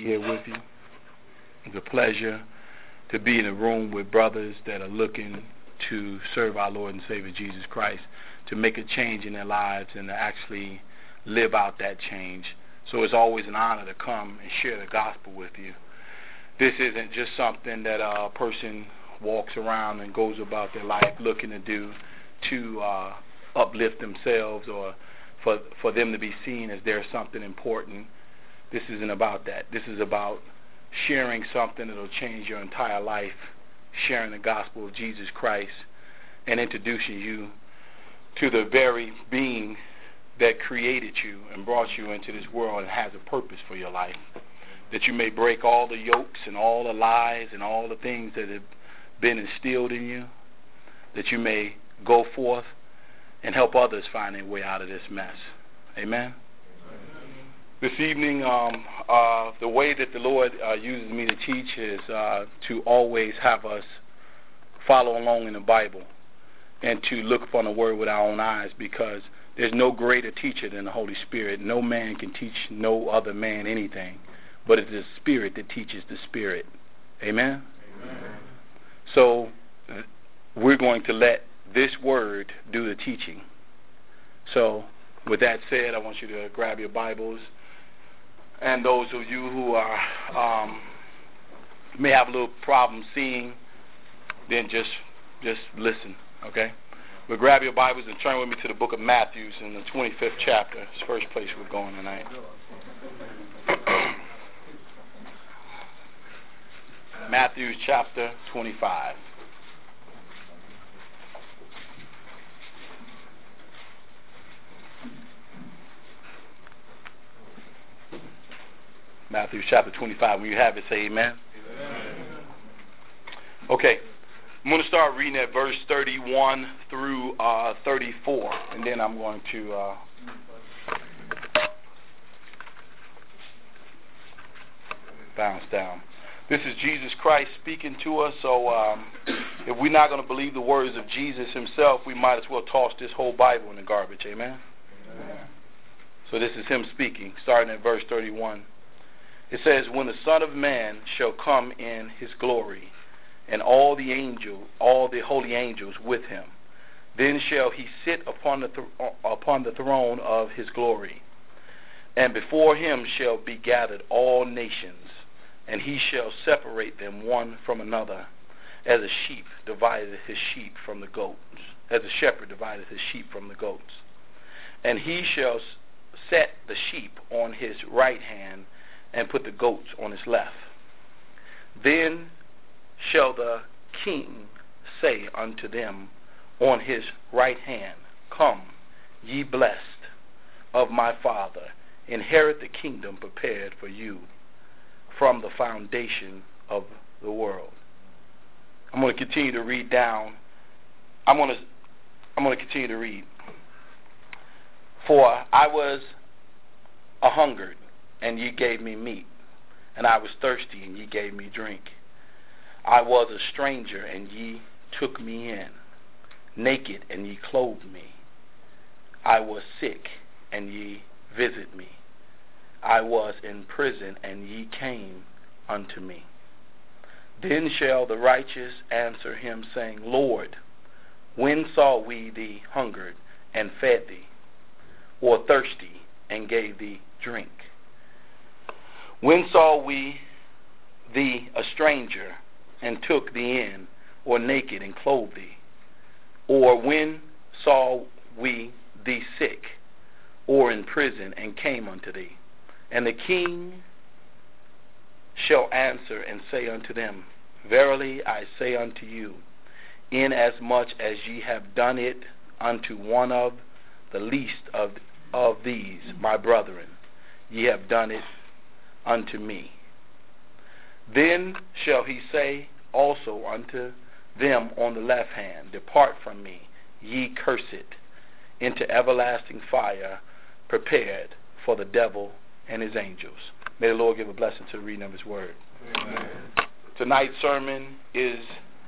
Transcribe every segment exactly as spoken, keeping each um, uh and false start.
here with you. It's a pleasure to be in a room with brothers that are looking to serve our Lord and Savior Jesus Christ, to make a change in their lives and to actually live out that change. So it's always an honor to come and share the gospel with you. This isn't just something that a person walks around and goes about their life looking to do to uh, uplift themselves or for for them to be seen as they're something important. This isn't about that. This is about sharing something that will change your entire life, sharing the gospel of Jesus Christ, and introducing you to the very being that created you and brought you into this world and has a purpose for your life, that you may break all the yokes and all the lies and all the things that have been instilled in you, that you may go forth and help others find their way out of this mess. Amen? This evening, um, uh, the way that the Lord uh, uses me to teach is uh, to always have us follow along in the Bible and to look upon the Word with our own eyes, because there's no greater teacher than the Holy Spirit. No man can teach no other man anything, but it's the Spirit that teaches the Spirit. Amen? Amen. So we're going to let this Word do the teaching. So with that said, I want you to grab your Bibles. And those of you who are um, may have a little problem seeing, then just just listen, okay? But grab your Bibles and turn with me to the book of Matthew in the twenty-fifth chapter. It's the first place we're going tonight. Matthew chapter twenty-five. Matthew chapter twenty-five. When you have it, say amen. Amen. Okay. I'm going to start reading at verse thirty-one through uh, thirty-four, and then I'm going to uh, bounce down. This is Jesus Christ speaking to us, so um, if we're not going to believe the words of Jesus himself, we might as well toss this whole Bible in the garbage. Amen? Amen. So this is him speaking, starting at verse thirty-one. It says, "When the Son of Man shall come in his glory, and all the angel, all the holy angels with him, then shall he sit upon the th- upon the throne of his glory. And before him shall be gathered all nations, and he shall separate them one from another, as a sheep divideth his sheep from the goats, as a shepherd divideth his sheep from the goats. And he shall set the sheep on his right hand, and put the goats on his left. Then shall the king say unto them on his right hand, Come, ye blessed of my Father, inherit the kingdom prepared for you from the foundation of the world." I'm going to continue to read down. I'm going to I'm going to continue to read. "For I was a hungered, and ye gave me meat, and I was thirsty, and ye gave me drink. I was a stranger, and ye took me in, naked, and ye clothed me. I was sick, and ye visited me. I was in prison, and ye came unto me. Then shall the righteous answer him, saying, Lord, when saw we thee hungered, and fed thee, or thirsty, and gave thee drink? When saw we thee a stranger, and took thee in, or naked, and clothed thee? Or when saw we thee sick, or in prison, and came unto thee? And the king shall answer and say unto them, Verily I say unto you, inasmuch as ye have done it unto one of the least of, of these, my brethren, ye have done it unto me. Then shall he say also unto them on the left hand, Depart from me, ye cursed, into everlasting fire, prepared for the devil and his angels." May the Lord give a blessing to the reading of his word. Amen. Tonight's sermon is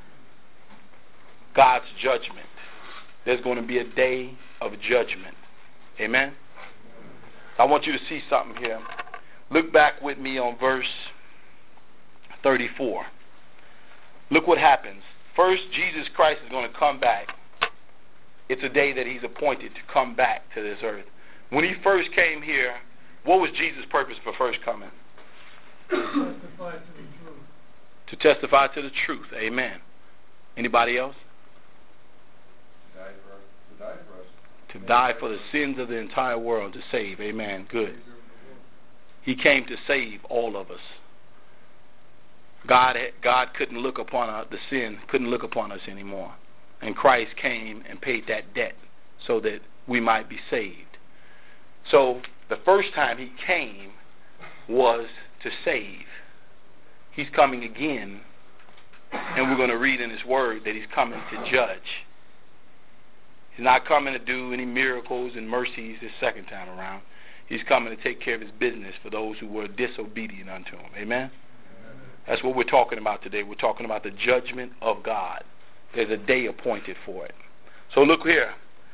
God's judgment. There's going to be a day of judgment. Amen? I want you to see something here. Look back with me on verse thirty-four. Look what happens. First, Jesus Christ is going to come back. It's a day that he's appointed to come back to this earth. When he first came here, what was Jesus' purpose for first coming? Testify to the truth. To testify to the truth. Amen. Anybody else? To die for us. To die for us. To die for the sins of the entire world, to save. Amen. Good. He came to save all of us. God, God couldn't look upon our, the sin, couldn't look upon us anymore. And Christ came and paid that debt so that we might be saved. So the first time he came was to save. He's coming again, and we're going to read in his word that he's coming to judge. He's not coming to do any miracles and mercies this second time around. He's coming to take care of his business for those who were disobedient unto him. Amen? Amen. That's what we're talking about today. We're talking about the judgment of God. There's a day appointed for it. So look here.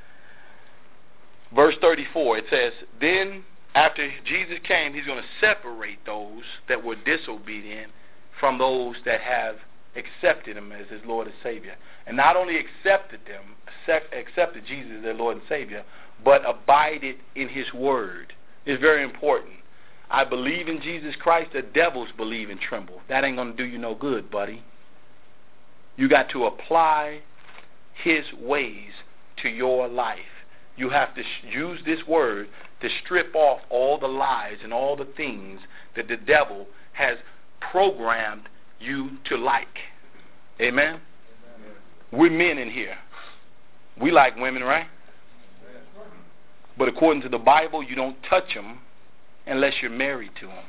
Verse thirty-four, it says, then after Jesus came, he's going to separate those that were disobedient from those that have accepted him as his Lord and Savior. And not only accepted them, accepted Jesus as their Lord and Savior, but abided in his word. It's very important. I believe in Jesus Christ. The devils believe and tremble. That ain't going to do you no good, buddy. You got to apply his ways to your life. You have to sh- use this word to strip off all the lies and all the things that the devil has programmed you to like. Amen? Amen. We're men in here. We like women, right? But according to the Bible, you don't touch them unless you're married to them.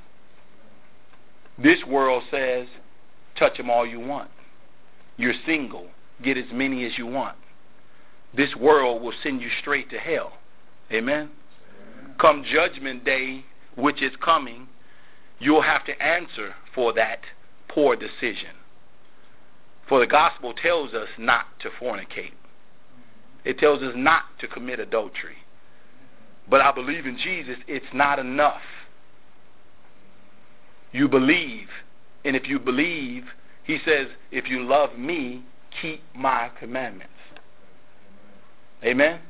This world says, touch them all you want. You're single. Get as many as you want. This world will send you straight to hell. Amen? Amen. Come judgment day, which is coming, you'll have to answer for that poor decision. For the gospel tells us not to fornicate. It tells us not to commit adultery. But I believe in Jesus, it's not enough. You believe. And if you believe, he says, if you love me, keep my commandments. Amen? Amen?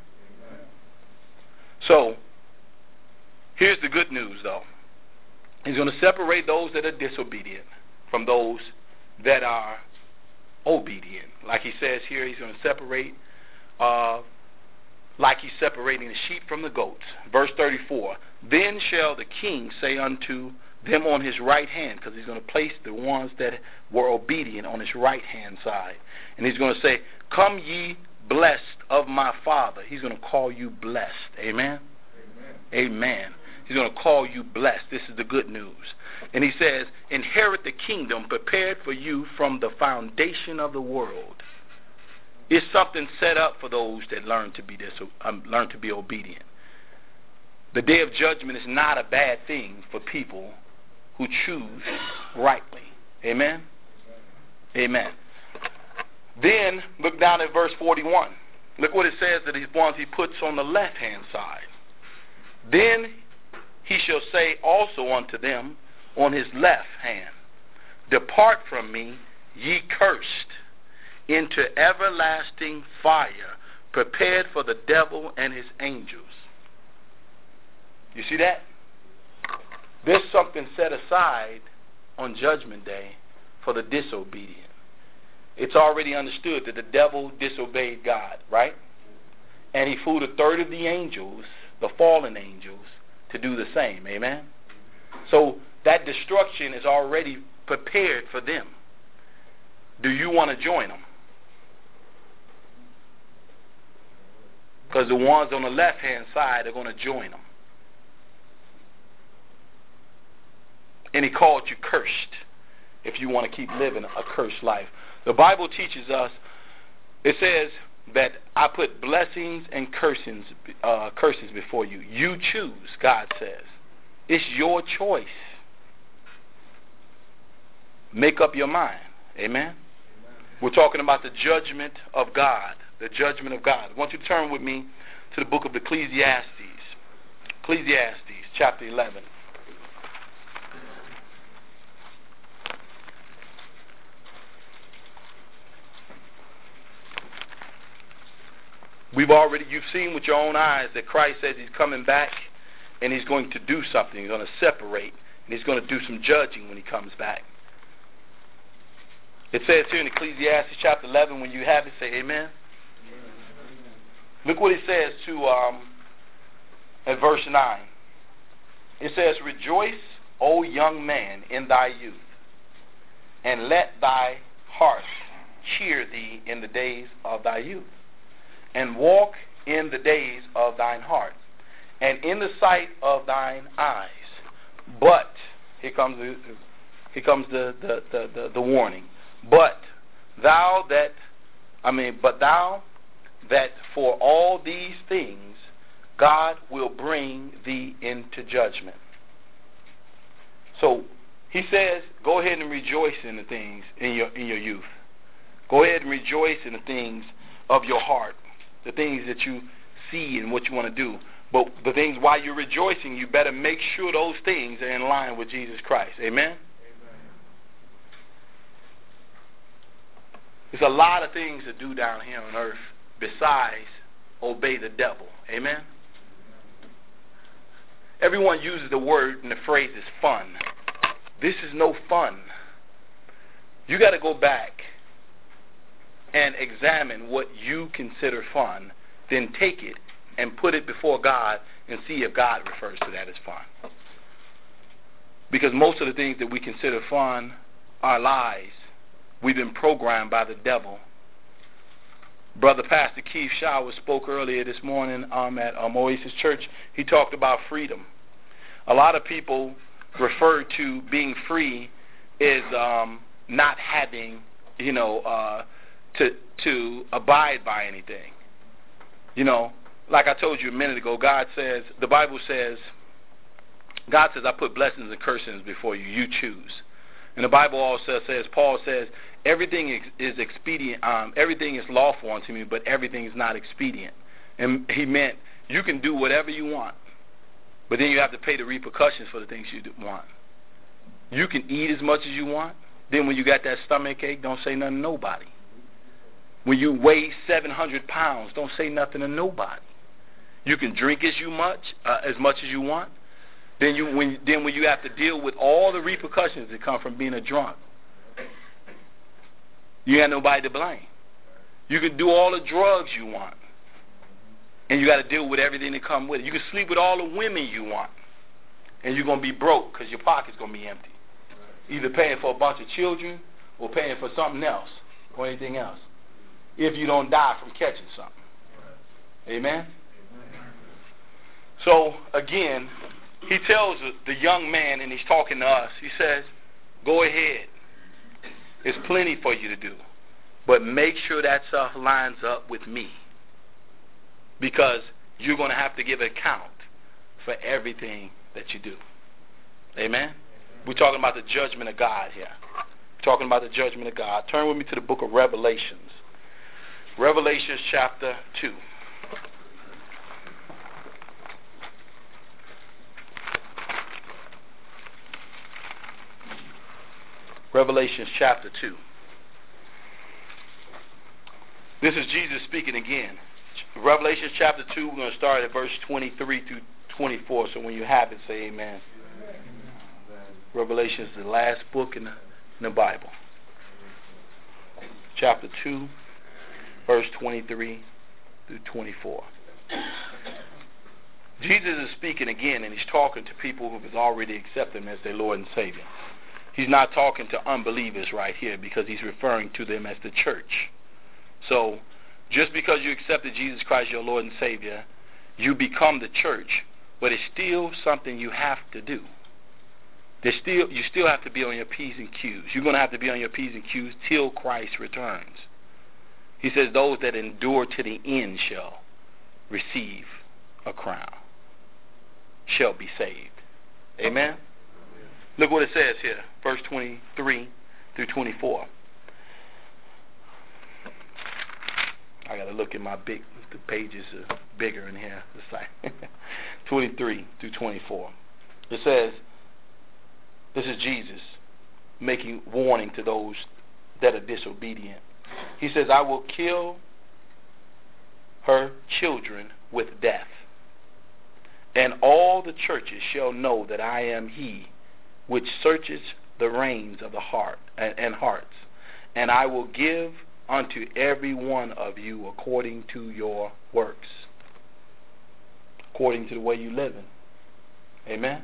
So, here's the good news, though. He's going to separate those that are disobedient from those that are obedient. Like he says here, he's going to separate, uh, like he's separating the sheep from the goats. Verse thirty-four, then shall the king say unto them on his right hand, because he's going to place the ones that were obedient on his right hand side. And he's going to say, come ye blessed of my Father. He's going to call you blessed. Amen? Amen. Amen. He's going to call you blessed. This is the good news. And he says, inherit the kingdom prepared for you from the foundation of the world. It's something set up for those that learn to be dis- um, learn to be obedient. The day of judgment is not a bad thing for people who choose rightly. Amen? Amen. Then, look down at verse forty-one. Look what it says that these ones he puts on the left-hand side. Then he shall say also unto them on his left hand, depart from me, ye cursed, into everlasting fire, prepared for the devil and his angels. You see that? There's something set aside on Judgment Day for the disobedient. It's already understood that the devil disobeyed God, right? And he fooled a third of the angels, the fallen angels, to do the same. Amen? So that destruction is already prepared for them. Do you want to join them? Because the ones on the left-hand side are going to join them. And he called you cursed if you want to keep living a cursed life. The Bible teaches us, it says that I put blessings and cursings, uh, curses before you. You choose, God says. It's your choice. Make up your mind. Amen? Amen? We're talking about the judgment of God. The judgment of God. I want you to turn with me to the book of Ecclesiastes. Ecclesiastes, chapter eleven. We've already, you've seen with your own eyes that Christ says he's coming back and he's going to do something. He's going to separate and he's going to do some judging when he comes back. It says here in Ecclesiastes chapter eleven, when you have it, say amen. Look what it says to um, at verse nine. It says, rejoice, O young man, in thy youth, and let thy heart cheer thee in the days of thy youth, and walk in the days of thine heart, and in the sight of thine eyes. But, here comes the, here comes the, the, the, the, the warning. But thou that, I mean, but thou that for all these things God will bring thee into judgment. So he says, go ahead and rejoice in the things in your in your youth. Go ahead and rejoice in the things of your heart, the things that you see and what you want to do. But the things while you're rejoicing, you better make sure those things are in line with Jesus Christ. Amen? Amen. There's a lot of things to do down here on earth besides obey the devil. Amen? Everyone uses the word and the phrase is fun. This is no fun. You got to go back and examine what you consider fun, then take it and put it before God and see if God refers to that as fun. Because most of the things that we consider fun are lies. We've been programmed by the devil. Brother Pastor Keith Shower spoke earlier this morning um, at um, Oasis Church. He talked about freedom. A lot of people refer to being free as um, not having, you know, uh, to to abide by anything. You know, like I told you a minute ago, God says, the Bible says, God says, I put blessings and cursings before you. You choose. And the Bible also says, Paul says, everything is expedient, um, everything is lawful unto me, but everything is not expedient. And he meant you can do whatever you want, but then you have to pay the repercussions for the things you want. You can eat as much as you want. Then when you got that stomach ache, don't say nothing to nobody. When you weigh seven hundred pounds, don't say nothing to nobody. You can drink as you much, uh, as much as you want. Then you, when then when you have to deal with all the repercussions that come from being a drunk, you got nobody to blame. You can do all the drugs you want, and you got to deal with everything that comes with it. You can sleep with all the women you want, and you're going to be broke because your pocket's going to be empty. Either paying for a bunch of children or paying for something else or anything else, if you don't die from catching something. Amen? So, again, he tells the young man, and he's talking to us, he says, go ahead. There's plenty for you to do. But make sure that stuff lines up with me. Because you're going to have to give account for everything that you do. Amen? We're talking about the judgment of God here. We're talking about the judgment of God. Turn with me to the book of Revelations. Revelations chapter two. Revelations chapter two. This is Jesus speaking again. Revelation chapter two, we're going to start at verse twenty-three through twenty-four. So when you have it, say amen. Amen. Revelation is the last book in the, in the Bible. Chapter two, verse twenty-three through twenty-four. Jesus is speaking again, and he's talking to people who have already accepted him as their Lord and Savior. He's not talking to unbelievers right here because he's referring to them as the church. So, just because you accepted Jesus Christ, your Lord and Savior, you become the church, but it's still something you have to do. There's still, you still have to be on your P's and Q's. You're going to have to be on your P's and Q's till Christ returns. He says, those that endure to the end shall receive a crown, shall be saved. Amen? Look what it says here, verse twenty-three through twenty-four. I got to look at my big, the pages are bigger in here. It's like twenty-three through twenty-four. It says, this is Jesus making warning to those that are disobedient. He says, I will kill, her children with death. And all the churches shall know that I am he which searches the reins of the heart and, and hearts, and I will give unto every one of you according to your works, according to the way you living. Amen? Amen.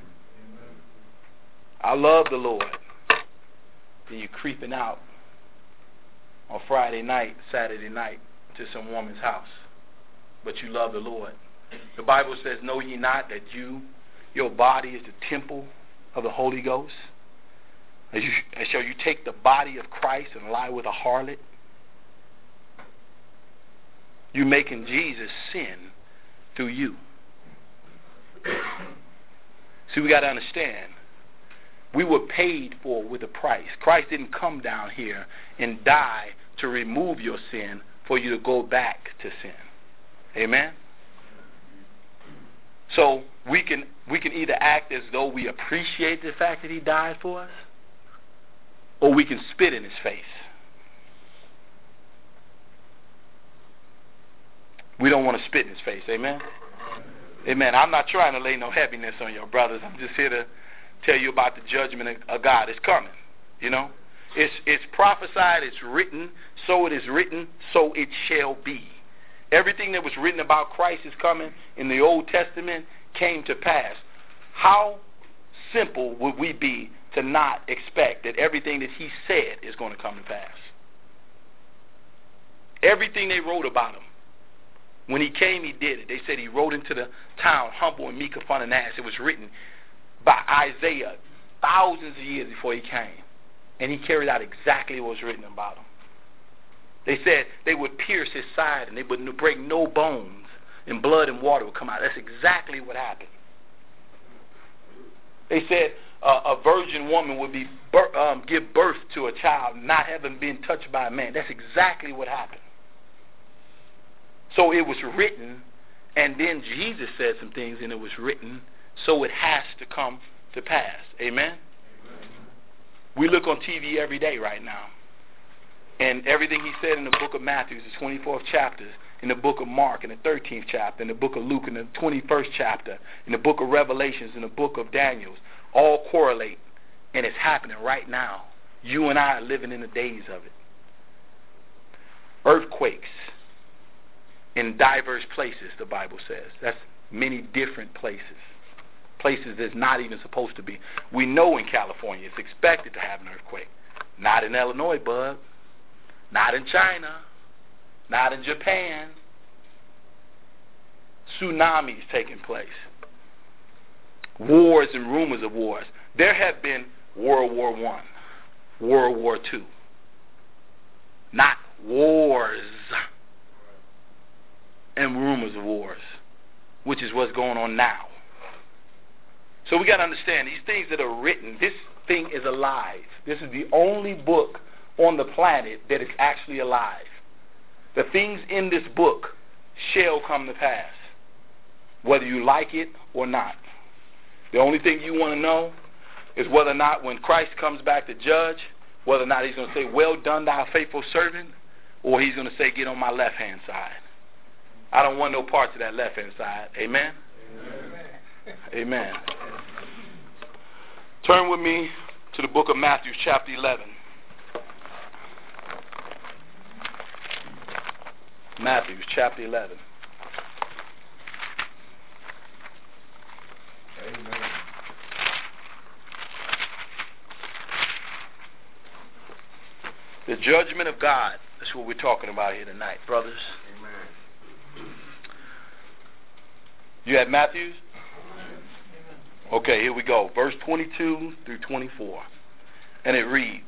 I love the Lord. And you creeping out on Friday night, Saturday night to some woman's house, but you love the Lord. The Bible says, know ye not that you, your body is the temple of the Holy Ghost? And, you, and shall you take the body of Christ and lie with a harlot? You making Jesus sin through you. See, we got to understand, we were paid for with a price. Christ didn't come down here and die to remove your sin for you to go back to sin. Amen? So we can we can either act as though we appreciate the fact that he died for us, or we can spit in his face. We don't want to spit in his face. Amen? Amen. I'm not trying to lay no heaviness on your brothers. I'm just here to tell you about the judgment of God. It's coming. You know? It's, it's prophesied, it's written, so it is written, so it shall be. Everything that was written about Christ is coming in the Old Testament came to pass. How simple would we be to not expect that everything that he said is going to come to pass? Everything they wrote about him, when he came, he did it. They said he rode into the town humble and meek upon an ass. It was written by Isaiah thousands of years before he came. And he carried out exactly what was written about him. They said they would pierce his side and they would break no bones, and blood and water would come out. That's exactly what happened. They said uh, a virgin woman would be bir- um, give birth to a child not having been touched by a man. That's exactly what happened. So it was written, and then Jesus said some things, and it was written, so it has to come to pass. Amen? Amen. We look on T V every day right now, and everything he said in the book of Matthew, the twenty-fourth chapter, in the book of Mark, in the thirteenth chapter, in the book of Luke, in the twenty-first chapter, in the book of Revelations, in the book of Daniel, all correlate, and it's happening right now. You and I are living in the days of it. Earthquakes in diverse places, the Bible says. That's many different places. Places that's not even supposed to be. We know in California it's expected to have an earthquake. Not in Illinois, bud. Not in China. Not in Japan. Tsunamis taking place. Wars and rumors of wars. There have been World War One, World War Two. Not wars and rumors of wars, which is what's going on now. So we got to understand, these things that are written, this thing is alive. This is the only book on the planet that is actually alive. The things in this book shall come to pass, whether you like it or not. The only thing you want to know is whether or not when Christ comes back to judge, whether or not he's going to say, well done, thou faithful servant, or he's going to say, get on my left-hand side. I don't want no parts of that left-hand side. Amen? Amen. Amen. Turn with me to the book of Matthew, chapter eleven. Matthew, chapter eleven. Amen. The judgment of God. That's what we're talking about here tonight, brothers. Amen. You had Matthews? Okay, here we go. Verse twenty-two through twenty-four. And it reads,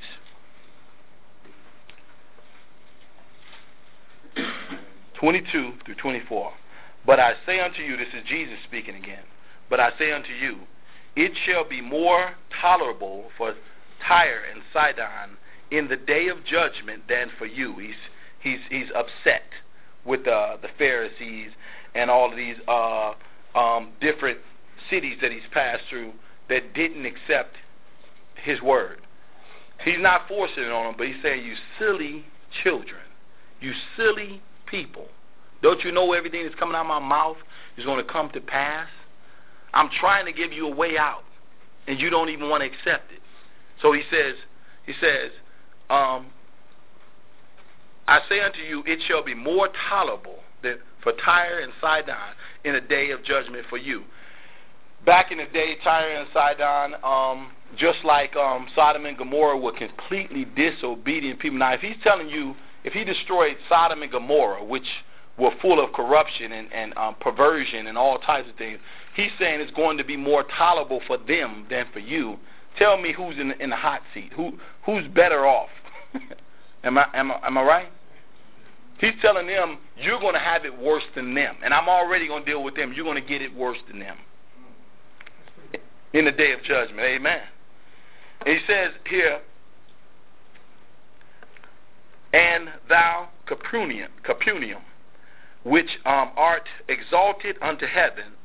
twenty-two through twenty-four. But I say unto you, this is Jesus speaking again, but I say unto you, it shall be more tolerable for Tyre and Sidon in the day of judgment than for you. He's he's he's upset with uh, the Pharisees and all of these uh, um, different cities that he's passed through that didn't accept his word. He's not forcing it on them, but he's saying, you silly children, you silly people, Don't you know everything that's coming out of my mouth is going to come to pass? I'm trying to give you a way out, and you don't even want to accept it. So he says, he says, um, I say unto you, it shall be more tolerable than for Tyre and Sidon in a day of judgment for you. Back in the day, Tyre and Sidon, um, just like um, Sodom and Gomorrah, were completely disobedient people. Now, if he's telling you, if he destroyed Sodom and Gomorrah, which were full of corruption and, and um, perversion and all types of things, he's saying it's going to be more tolerable for them than for you. Tell me who's in the, in the hot seat. Who who's better off? am I am I am I right? He's telling them you're going to have it worse than them, and I'm already going to deal with them. You're going to get it worse than them in the day of judgment. Amen. And he says here, and thou Capernaum, Capernaum, which um, art exalted unto heaven,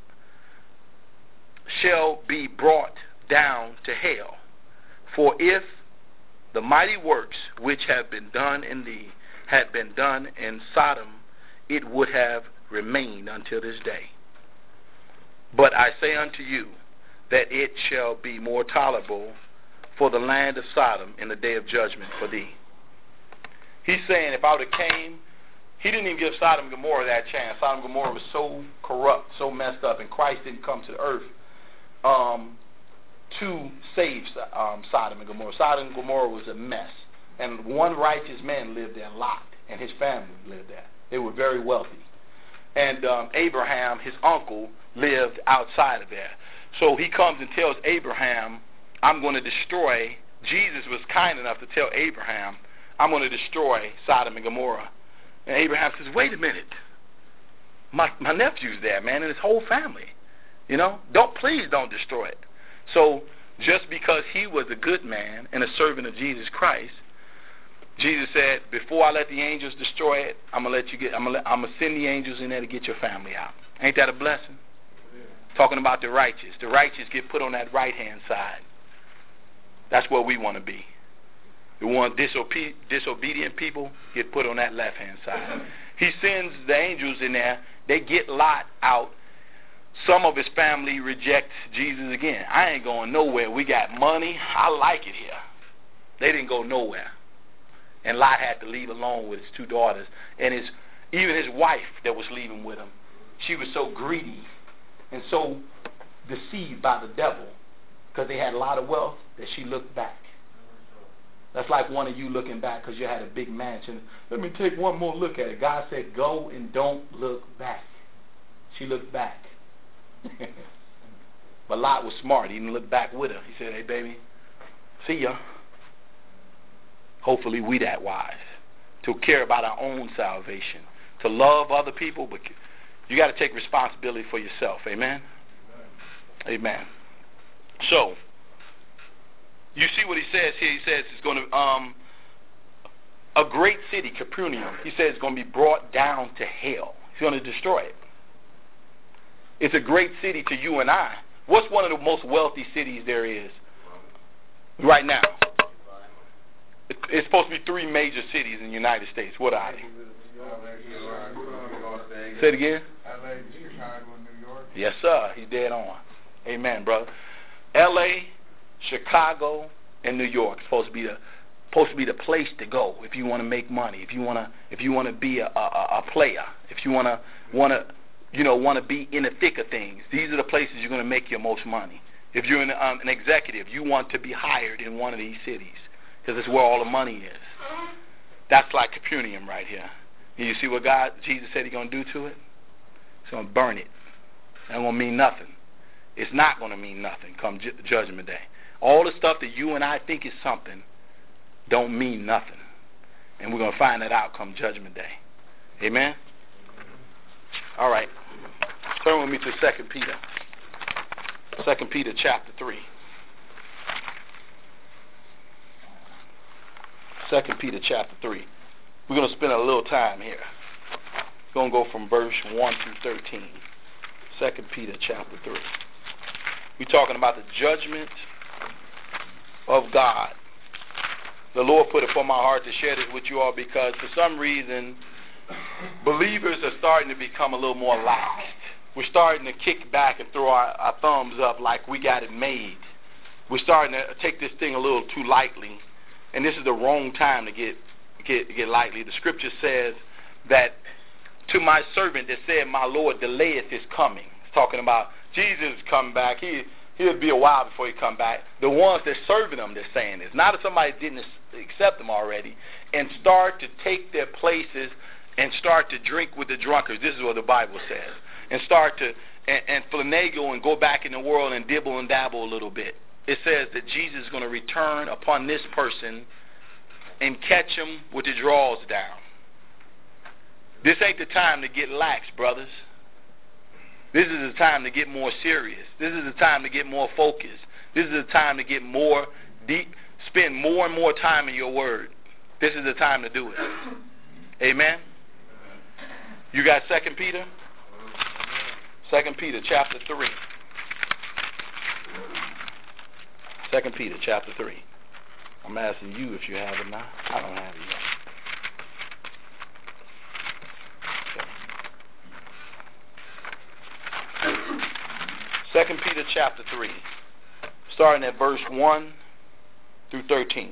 shall be brought down to hell. For if the mighty works which have been done in thee had been done in Sodom, it would have remained until this day. But I say unto you that it shall be more tolerable for the land of Sodom in the day of judgment for thee. He's saying if I would have came, he didn't even give Sodom and Gomorrah that chance. Sodom and Gomorrah was so corrupt, so messed up, and Christ didn't come to the earth um, to save um, Sodom and Gomorrah. Sodom and Gomorrah was a mess. And one righteous man lived there, Lot, and his family lived there. They were very wealthy. And um, Abraham, his uncle, lived outside of there. So he comes and tells Abraham, I'm going to destroy. Jesus was kind enough to tell Abraham, I'm going to destroy Sodom and Gomorrah. And Abraham says, wait a minute. My, my nephew's there, man, and his whole family. You know, don't please don't destroy it. So just because he was a good man and a servant of Jesus Christ, Jesus said, before I let the angels destroy it, I'm gonna let you get. I'm gonna, let, I'm gonna send the angels in there to get your family out. Ain't that a blessing? Yeah. Talking about the righteous. The righteous get put on that right hand side. That's where we want to be. The one disobe- disobedient people get put on that left hand side. He sends the angels in there. They get Lot out. Some of his family rejects Jesus again. I ain't going nowhere. We got money. I like it here. They didn't go nowhere. And Lot had to leave alone with his two daughters. And his even his wife that was leaving with him, she was so greedy and so deceived by the devil because they had a lot of wealth that she looked back. That's like one of you looking back because you had a big mansion. Let me take one more look at it. God said, go and don't look back. She looked back. But Lot was smart. He didn't look back with her. He said, hey, baby, see ya. Hopefully we that wise to care about our own salvation, to love other people, but you got to take responsibility for yourself. Amen? Amen. Amen. So, you see what he says here. He says it's going to, um, a great city, Capernaum, he says it's going to be brought down to hell. He's going to destroy it. It's a great city to you and I. What's one of the most wealthy cities there is right now? It's supposed to be three major cities in the United States. What are they? Say it again. L A, Chicago, and New York. Yes, sir. He's dead on. Amen, brother. L A, Chicago, and New York. It's supposed to be the supposed to be the place to go if you want to make money. If you want to if you want to be a, a, a player. If you want to want to you know want to be in the thick of things. These are the places you're going to make your most money. If you're an, um, an executive, you want to be hired in one of these cities. Because it's where all the money is. That's like Capernaum right here. And you see what God, Jesus said he's going to do to it? He's going to burn it. It ain't going to mean nothing. It's not going to mean nothing come ju- Judgment Day. All the stuff that you and I think is something don't mean nothing. And we're going to find that out come Judgment Day. Amen? All right. Turn with me to Second Peter. Second Peter chapter three. Second Peter chapter three. We're going to spend a little time here. We're going to go from verse one through thirteen. Second Peter chapter three. We're talking about the judgment of God. The Lord put it upon my heart to share this with you all because for some reason believers are starting to become a little more lax. We're starting to kick back and throw our, our thumbs up like we got it made. We're starting to take this thing a little too lightly, and this is the wrong time to get get get lightly. The scripture says that to my servant that said, my Lord delayeth his coming. It's talking about Jesus come back. He he'll be a while before he come back. The ones that serving him, they're saying this. Not if somebody didn't accept him already and start to take their places and start to drink with the drunkards. This is what the Bible says. And start to and, and finagle and go back in the world and dibble and dabble a little bit. It says that Jesus is going to return upon this person and catch him with the drawers down. This ain't the time to get lax, brothers. This is the time to get more serious. This is the time to get more focused. This is the time to get more deep, spend more and more time in your word. This is the time to do it. Amen? You got Second Peter? Second Peter chapter three. Second Peter chapter three. I'm asking you if you have it now. I don't have it yet. Second Peter chapter three, starting at verse one through thirteen.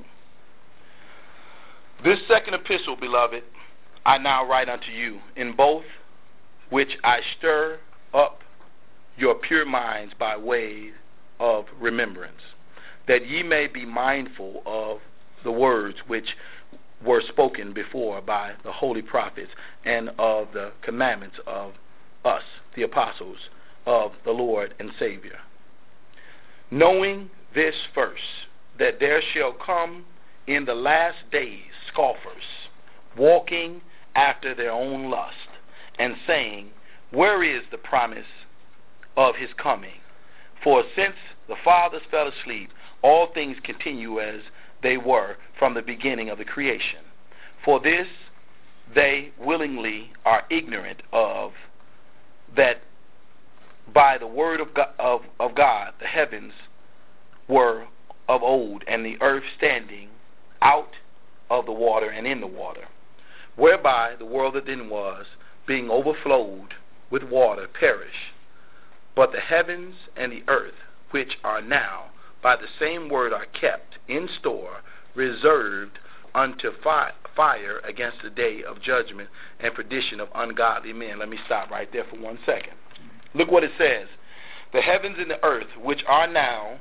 This second epistle, beloved, I now write unto you, in both which I stir up your pure minds by way of remembrance, that ye may be mindful of the words which were spoken before by the holy prophets, and of the commandments of us, the apostles of the Lord and Savior. Knowing this first, that there shall come in the last days scoffers, walking after their own lust, and saying, where is the promise of his coming? For since the fathers fell asleep, all things continue as they were from the beginning of the creation. For this they willingly are ignorant of, that by the word of God, of, of God the heavens were of old, and the earth standing out of the water and in the water, whereby the world that then was, being overflowed with water, perish. But the heavens and the earth, which are now by the same word are kept in store, reserved unto fi- fire against the day of judgment and perdition of ungodly men. Let me stop right there for one second. Look what it says. The heavens and the earth, which are now,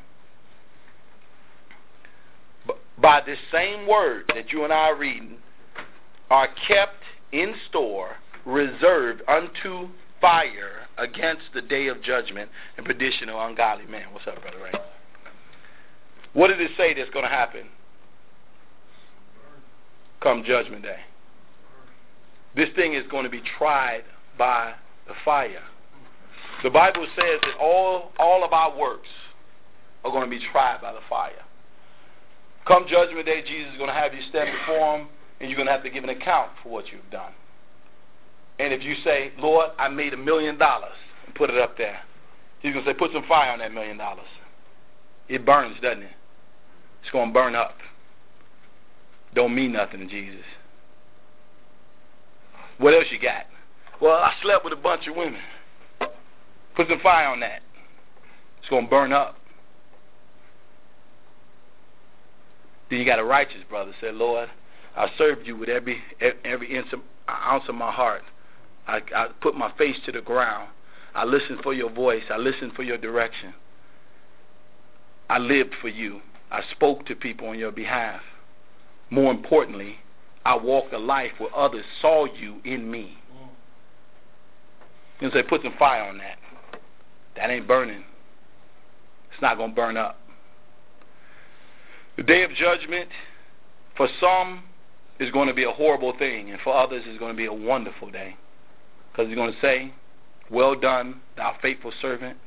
b- by this same word that you and I are reading, are kept in store, reserved unto fire against the day of judgment and perdition of ungodly men. What's up, Brother Ray? What did it say that's going to happen come judgment day? This thing is going to be tried by the fire. The Bible says that all, all of our works are going to be tried by the fire. Come judgment day, Jesus is going to have you stand before him, and you're going to have to give an account for what you've done. And if you say, Lord, I made a million dollars, and put it up there, he's going to say, put some fire on that million dollars. It burns, doesn't it? It's going to burn up. Don't mean nothing to Jesus. What else you got? Well, I slept with a bunch of women. Put some fire on that. It's going to burn up. Then you got a righteous brother say, Lord, I served you with every every ounce of my heart. I, I put my face to the ground. I listened for your voice. I listened for your direction. I lived for you. I spoke to people on your behalf. More importantly, I walked a life where others saw you in me. You say, put some fire on that. That ain't burning. It's not going to burn up. The day of judgment, for some, is going to be a horrible thing, and for others, it's going to be a wonderful day. Because he's going to say, well done, thou faithful servant.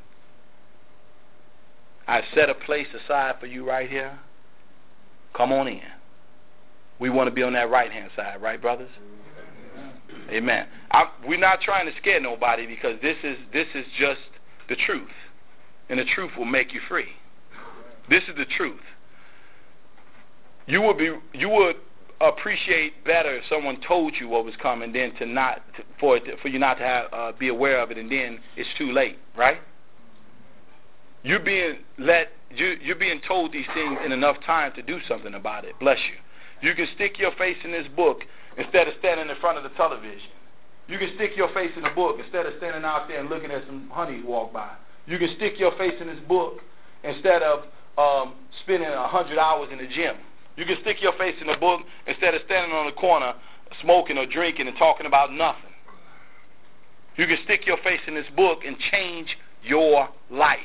I've set a place aside for you right here. Come on in. We want to be on that right-hand side, right, brothers? Amen. I, we're not trying to scare nobody, because this is this is just the truth, and the truth will make you free. This is the truth. You would be you would appreciate better if someone told you what was coming than to not to, for it to, for you not to have uh, be aware of it, and then it's too late, right? You're being let you you're being told these things in enough time to do something about it. Bless you. You can stick your face in this book instead of standing in front of the television. You can stick your face in the book instead of standing out there and looking at some honeys walk by. You can stick your face in this book instead of um, spending a hundred hours in the gym. You can stick your face in the book instead of standing on the corner smoking or drinking and talking about nothing. You can stick your face in this book and change your life.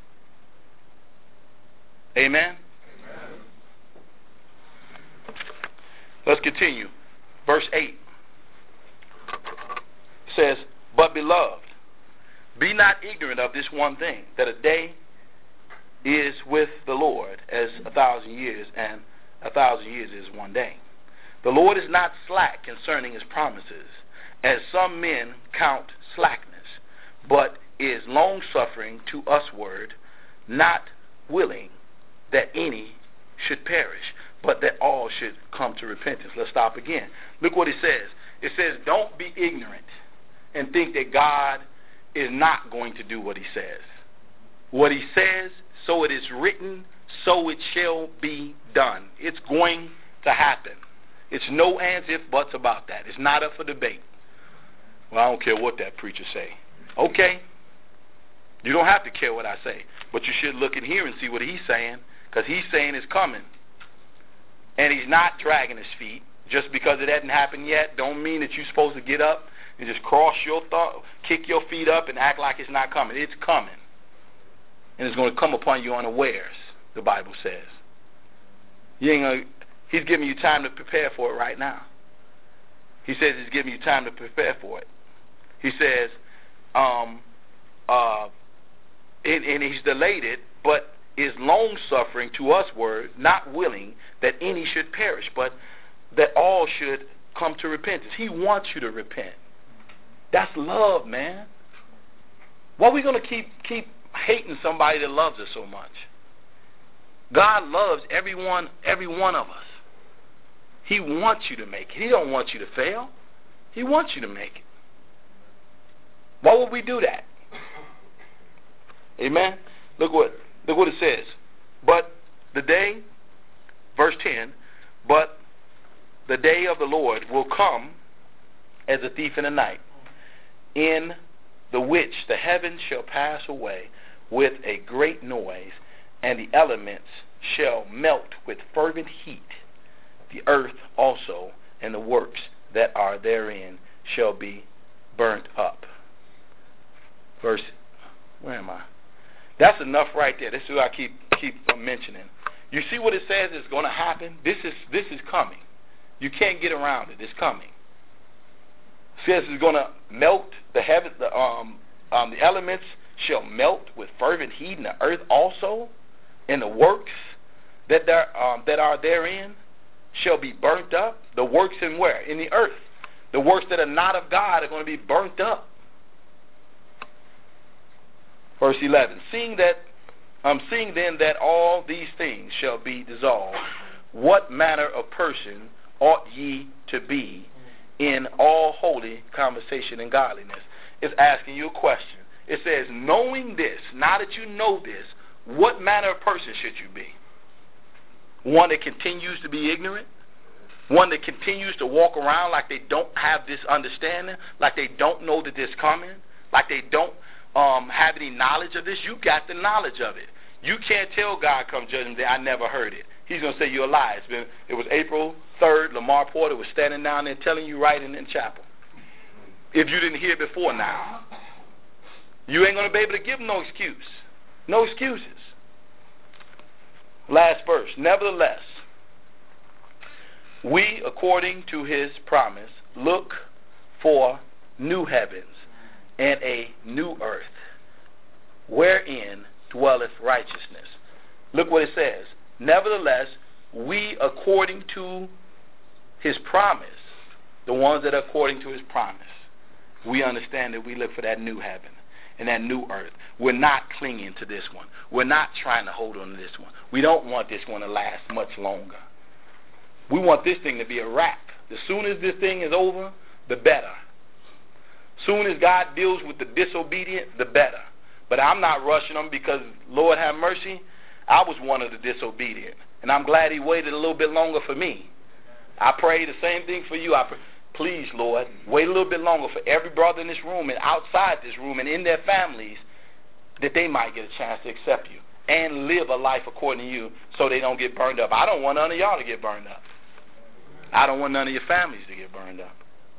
Amen? Amen. Let's continue. Verse eight says, "But beloved, be not ignorant of this one thing, that a day is with the Lord as a thousand years, and a thousand years is one day. The Lord is not slack concerning his promises, as some men count slackness, but is longsuffering to usward, not willing that any should perish, but that all should come to repentance." Let's stop again. Look what it says. It says, don't be ignorant and think that God is not going to do what he says. What he says, so it is written, so it shall be done. It's going to happen. It's no ands, if, buts about that. It's not up for debate. Well, I don't care what that preacher say. Okay. You don't have to care what I say, but you should look and hear and see what he's saying, because he's saying it's coming. And he's not dragging his feet. Just because it hasn't happened yet don't mean that you're supposed to get up and just cross your thought, kick your feet up and act like it's not coming. It's coming. And it's going to come upon you unawares, the Bible says. You ain't gonna, he's giving you time to prepare for it right now. He says he's giving you time to prepare for it. He says, um, uh, and, and he's delayed it, but is long-suffering to usward, not willing that any should perish, but that all should come to repentance. He wants you to repent. That's love, man. Why are we going to keep keep hating somebody that loves us so much? God loves everyone, every one of us. He wants you to make it. He don't want you to fail. He wants you to make it. Why would we do that? Amen. Look what look what it says. But the day, verse ten, but the day of the Lord will come as a thief in the night, in the which the heavens shall pass away with a great noise, and the elements shall melt with fervent heat. The earth also and the works that are therein shall be burnt up. Verse, where am I? That's enough right there. This is what I keep keep mentioning. You see what it says is going to happen? This is this is coming. You can't get around it. It's coming. It says it's going to melt the heaven. The um um the elements shall melt with fervent heat, and the earth also, and the works that there um that are therein shall be burnt up. The works in where? In the earth. The works that are not of God are going to be burnt up. Verse eleven. Seeing that, um, seeing then that all these things shall be dissolved, what manner of person ought ye to be in all holy conversation and godliness? It's asking you a question. It says, knowing this, now that you know this, what manner of person should you be? One that continues to be ignorant? One that continues to walk around like they don't have this understanding, like they don't know that this is coming, like they don't um, have any knowledge of this? You got the knowledge of it. You can't tell God come judgment day, I never heard it. He's going to say you're a liar. It's been, it was April third, Lamar Porter was standing down there telling you right in, in chapel. If you didn't hear it before now, you ain't going to be able to give no excuse. No excuses. Last verse. Nevertheless, we, according to his promise, look for new heavens and a new earth, wherein dwelleth righteousness. Look what it says. Nevertheless, we, according to his promise, the ones that are according to his promise, we understand that we look for that new heaven and that new earth. We're not clinging to this one. We're not trying to hold on to this one. We don't want this one to last much longer. We want this thing to be a wrap. The sooner as this thing is over, the better. Soon as God deals with the disobedient, the better. But I'm not rushing them because, Lord have mercy, I was one of the disobedient. And I'm glad he waited a little bit longer for me. I pray the same thing for you. I pray, please, Lord, wait a little bit longer for every brother in this room and outside this room and in their families, that they might get a chance to accept you and live a life according to you so they don't get burned up. I don't want none of y'all to get burned up. I don't want none of your families to get burned up.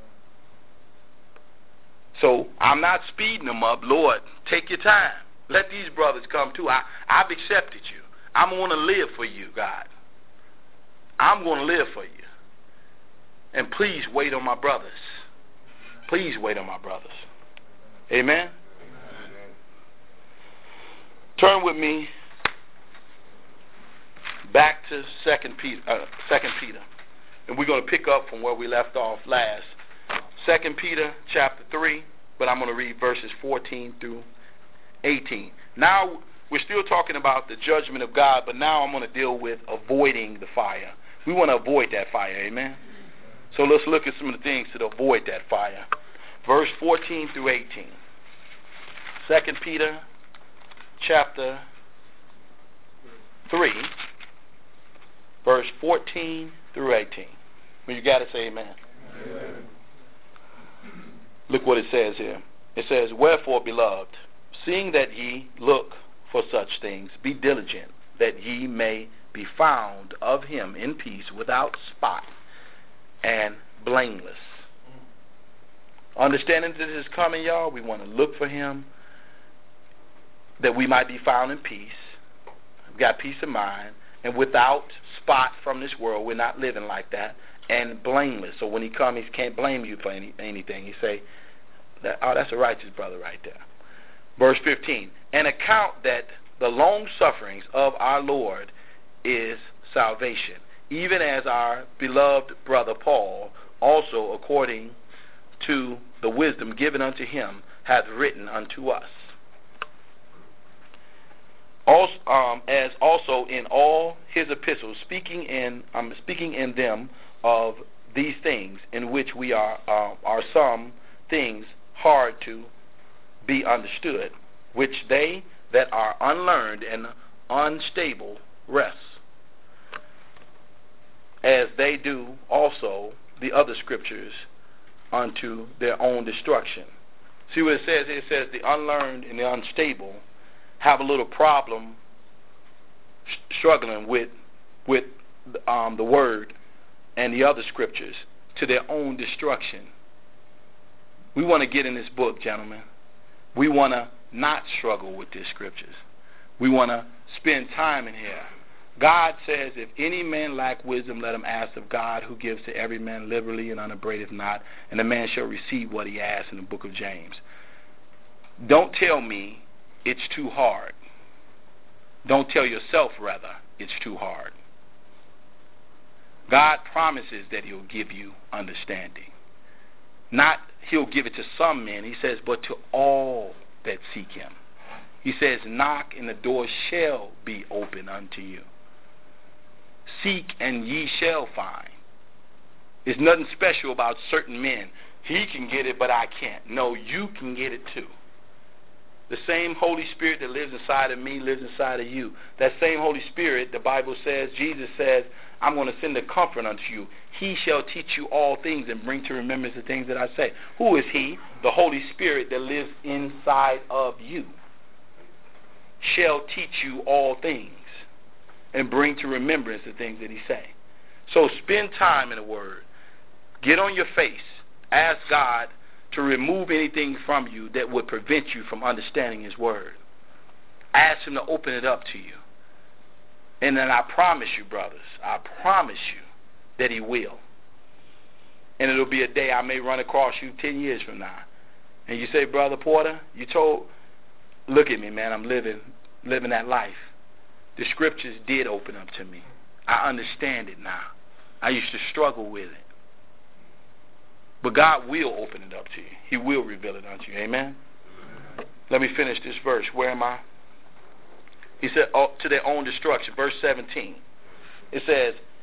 So I'm not speeding them up. Lord, take your time. Let these brothers come too. I, I've accepted you. I'm going to live for you, God. I'm going to live for you. And please wait on my brothers. Please wait on my brothers. Amen? Amen. Turn with me back to Second Peter, uh, Second Peter. And we're going to pick up from where we left off last. Second Peter chapter three, but I'm going to read verses fourteen through eighteen. Now, we're still talking about the judgment of God, but now I'm going to deal with avoiding the fire. We want to avoid that fire, amen? So let's look at some of the things to avoid that fire. Verse fourteen through eighteen. Second Peter chapter three, verse fourteen through eighteen. When you got it, say amen. Amen. Look what it says here. It says, wherefore, beloved, seeing that ye look for such things, be diligent, that ye may be found of him in peace, without spot and blameless. Understanding that this is coming, y'all, we want to look for him, that we might be found in peace. We've got peace of mind, and without spot from this world. We're not living like that. And blameless. So when he comes, he can't blame you for any, anything. He say, that, oh, that's a righteous brother right there. Verse fifteen. And account that the long sufferings of our Lord is salvation, even as our beloved brother Paul also, according to the wisdom given unto him, hath written unto us. Also, um, as also in all his epistles, speaking in um, speaking in them of these things, in which we are uh, are some things hard to be understood, which they that are unlearned and unstable rest, as they do also the other scriptures unto their own destruction. See what it says? It says the unlearned and the unstable have a little problem struggling with with um, the word and the other scriptures to their own destruction. We want to get in this book, gentlemen. We want to not struggle with these scriptures. We want to spend time in here. God says, if any man lack wisdom, let him ask of God, who gives to every man liberally and unupbraideth not, and the man shall receive what he asks, in the book of James. Don't tell me it's too hard. Don't tell yourself, rather, it's too hard. God promises that he'll give you understanding. Not he'll give it to some men, he says, but to all that seek him. He says, knock and the door shall be open unto you. Seek and ye shall find. There's nothing special about certain men. He can get it, but I can't. No, you can get it too. The same Holy Spirit that lives inside of me lives inside of you. That same Holy Spirit, the Bible says, Jesus says, I'm going to send a comfort unto you. He shall teach you all things and bring to remembrance the things that I say. Who is he? The Holy Spirit that lives inside of you. Shall teach you all things and bring to remembrance the things that he say. So spend time in the Word. Get on your face. Ask God to remove anything from you that would prevent you from understanding his Word. Ask him to open it up to you. And then I promise you, brothers, I promise you that he will. And it'll be a day I may run across you ten years from now. And you say, Brother Porter, you told, look at me, man, I'm living living that life. The scriptures did open up to me. I understand it now. I used to struggle with it. But God will open it up to you. He will reveal it unto you. Amen? Let me finish this verse. Where am I? He said, oh, to their own destruction. Verse seventeen. It says,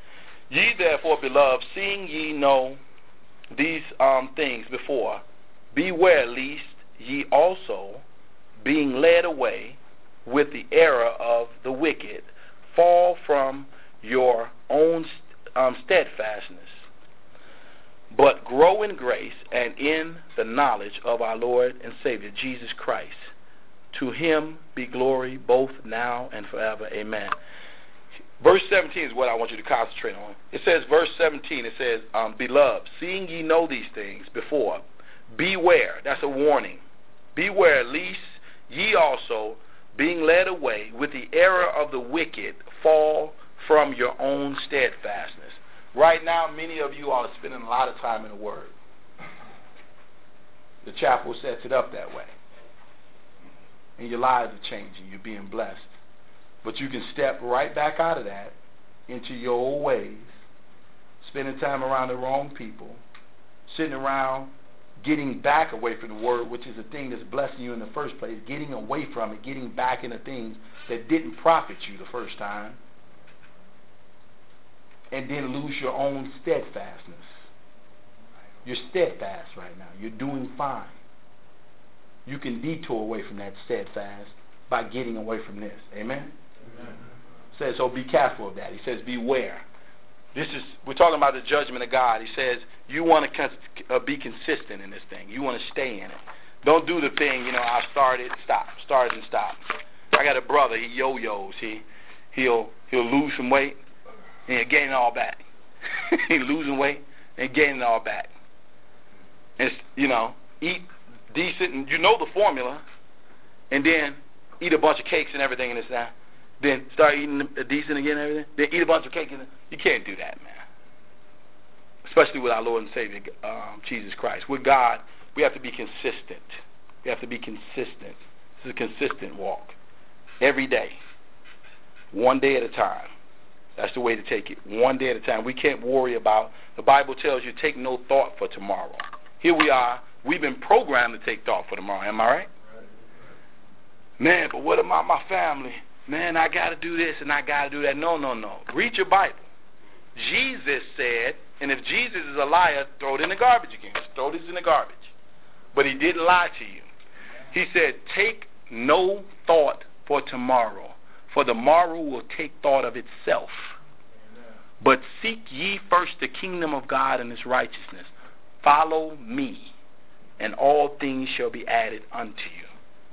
Ye therefore, beloved, seeing ye know these um, things before, beware lest ye also, being led away with the error of the wicked, fall from your own um, steadfastness, but grow in grace and in the knowledge of our Lord and Savior, Jesus Christ. To him be glory both now and forever. Amen. Verse seventeen is what I want you to concentrate on. It says, verse seventeen, it says, um, beloved, seeing ye know these things before, beware. That's a warning. Beware, lest ye also, being led away with the error of the wicked, fall from your own steadfastness. Right now, many of you are spending a lot of time in the Word. The chapel sets it up that way. And your lives are changing. You're being blessed. But you can step right back out of that into your old ways, spending time around the wrong people, sitting around, getting back away from the Word, which is the thing that's blessing you in the first place, getting away from it, getting back into things that didn't profit you the first time, and then lose your own steadfastness. You're steadfast right now. You're doing fine. You can detour away from that steadfast by getting away from this. Amen? Amen. Says, so be careful of that. He says, beware. This is, we're talking about the judgment of God. He says, you want to cons- uh, be consistent in this thing. You want to stay in it. Don't do the thing, you know, I started, stop, started and stop. I got a brother, he yo-yos. He, he'll, he'll lose some weight and he'll gain it all back. He's losing weight and gaining it all back. And, you know, eat decent, and you know the formula, and then eat a bunch of cakes and everything and this and that. Then start eating decent again and everything. Then eat a bunch of cake. And you can't do that, man. Especially with our Lord and Savior, um, Jesus Christ. With God, we have to be consistent. We have to be consistent. This is a consistent walk. Every day. One day at a time. That's the way to take it. One day at a time. We can't worry about, the Bible tells you, take no thought for tomorrow. Here we are. We've been programmed to take thought for tomorrow. Am I right? Man, but what about my family? Man, I got to do this and I got to do that. No, no, no. Read your Bible. Jesus said, and if Jesus is a liar, throw it in the garbage again. Just throw this in the garbage. But he didn't lie to you. He said, take no thought for tomorrow, for the morrow will take thought of itself. But seek ye first the kingdom of God and his righteousness. Follow me, and all things shall be added unto you.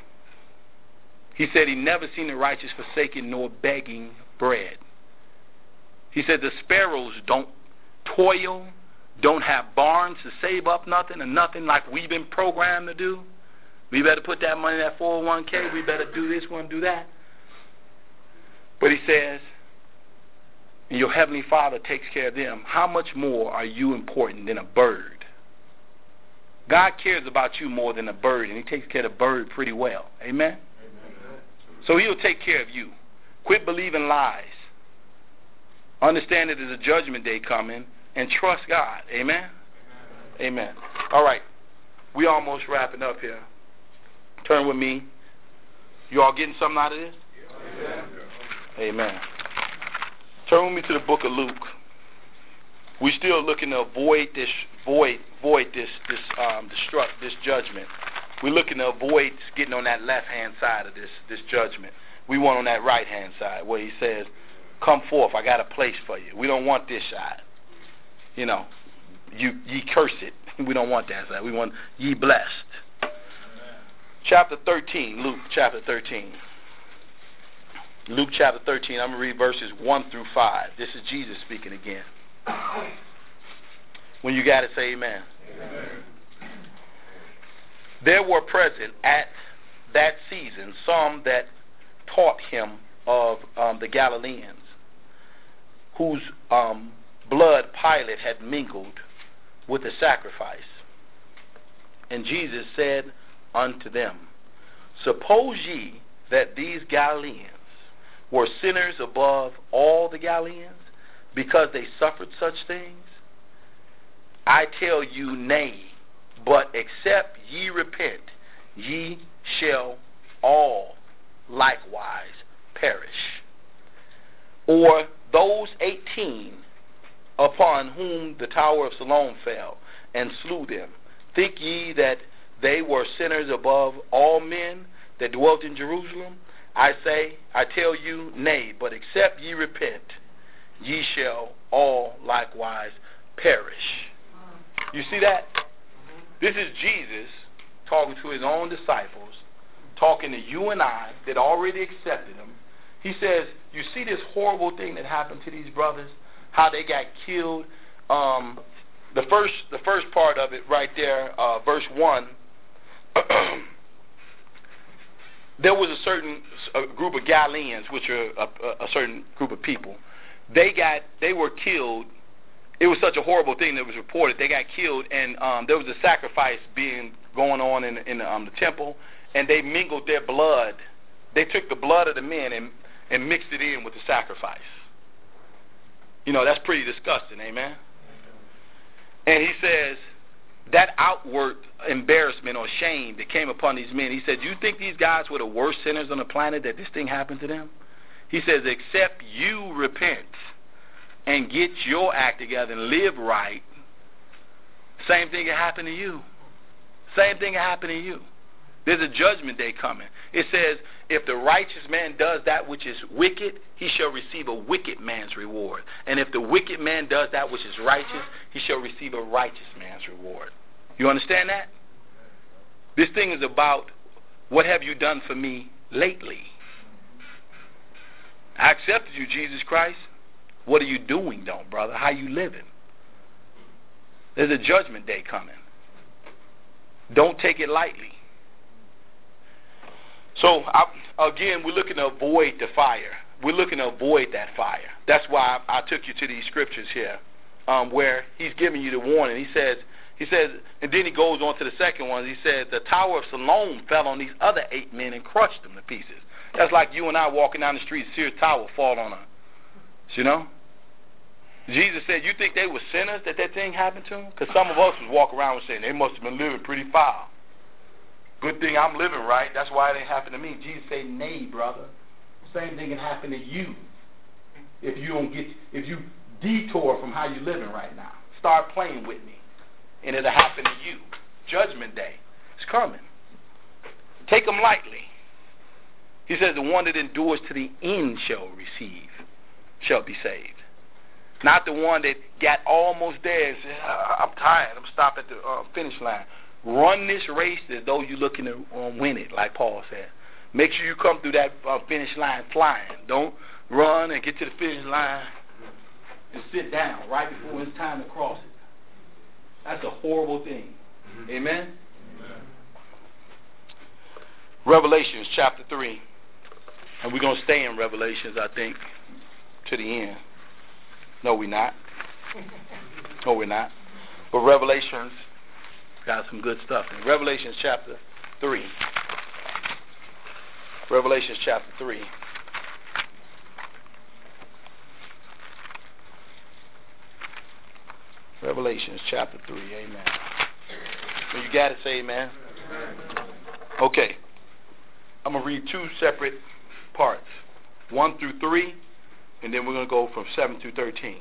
He said he never seen the righteous forsaken nor begging bread. He said the sparrows don't toil, don't have barns to save up nothing and nothing like we've been programmed to do. We better put that money in that four oh one k. We better do this one, do that. But he says, and your heavenly Father takes care of them. How much more are you important than a bird? God cares about you more than a bird, and he takes care of the bird pretty well. Amen? Amen. So he'll take care of you. Quit believing lies. Understand that there's a judgment day coming, and trust God. Amen? Amen. Amen. All right. We almost wrapping up here. Turn with me. You all getting something out of this? Amen. Amen. Turn with me to the book of Luke. We're still looking to avoid this, void, void this, this, um, destruct this judgment. We're looking to avoid getting on that left-hand side of this, this judgment. We want on that right-hand side where he says, "Come forth, I got a place for you." We don't want this side. You know, you ye curse it. We don't want that side. We want ye blessed. Amen. Chapter thirteen, Luke chapter thirteen. Luke chapter thirteen, I'm going to read verses one through five. This is Jesus speaking again. When you got it, say amen. Amen. There were present at that season some that taught him of um, the Galileans, whose um, blood Pilate had mingled with the sacrifice. And Jesus said unto them, Suppose ye that these Galileans were sinners above all the Galileans, because they suffered such things? I tell you, nay, but except ye repent, ye shall all likewise perish. Or those eighteen upon whom the tower of Siloam fell, and slew them. Think ye that they were sinners above all men that dwelt in Jerusalem? I say, I tell you, nay, but except ye repent, ye shall all likewise perish. You see that? This is Jesus talking to his own disciples, talking to you and I that already accepted him. He says, you see this horrible thing that happened to these brothers, how they got killed. Um, the first, the first part of it right there, uh, verse one. There was a certain a group of Galileans, which are a, a, a certain group of people. They got, they were killed. It was such a horrible thing that was reported. They got killed, and um, there was a sacrifice being going on in, in um, the temple, and they mingled their blood. They took the blood of the men and, and mixed it in with the sacrifice. You know, that's pretty disgusting, amen? And he says, that outward embarrassment or shame that came upon these men, he said, do you think these guys were the worst sinners on the planet that this thing happened to them? He says, except you repent and get your act together and live right, same thing can happen to you. Same thing can happen to you. There's a judgment day coming. It says, if the righteous man does that which is wicked, he shall receive a wicked man's reward. And if the wicked man does that which is righteous, he shall receive a righteous man's reward. You understand that? This thing is about, what have you done for me lately? I accepted you, Jesus Christ. What are you doing, though, brother? How you living? There's a judgment day coming. Don't take it lightly. So, I, again, we're looking to avoid the fire. We're looking to avoid that fire. That's why I, I took you to these scriptures here, um, where he's giving you the warning. He says, he says, and then he goes on to the second one. He says, the tower of Siloam fell on these other eight men and crushed them to pieces. That's like you and I walking down the street, Sears Tower fall on us. You know? Jesus said, you think they were sinners that that thing happened to them? Because some of us was walking around saying they must have been living pretty foul. Good thing I'm living right. That's why it ain't happened to me. Jesus said, nay, brother. Same thing can happen to you if you don't get, if you detour from how you're living right now. Start playing with me, and it'll happen to you. Judgment day is coming. Take them lightly. He says, the one that endures to the end shall receive, shall be saved. Not the one that got almost there and said, I'm tired, I'm stopped at the uh, finish line. Run this race as though you're looking to um, win it, like Paul said. Make sure you come through that uh, finish line flying. Don't run and get to the finish line and sit down right before it's time to cross it. That's a horrible thing. Mm-hmm. Amen? Amen? Revelations chapter three. And we're going to stay in Revelations, I think, to the end. No, we're not. No, we're not. But Revelations got some good stuff in Revelations chapter three. Revelations chapter three. Revelations chapter three. Amen. When you got it, say amen. Okay. I'm going to read two separate parts. One through three, and then we're going to go from seven through thirteen.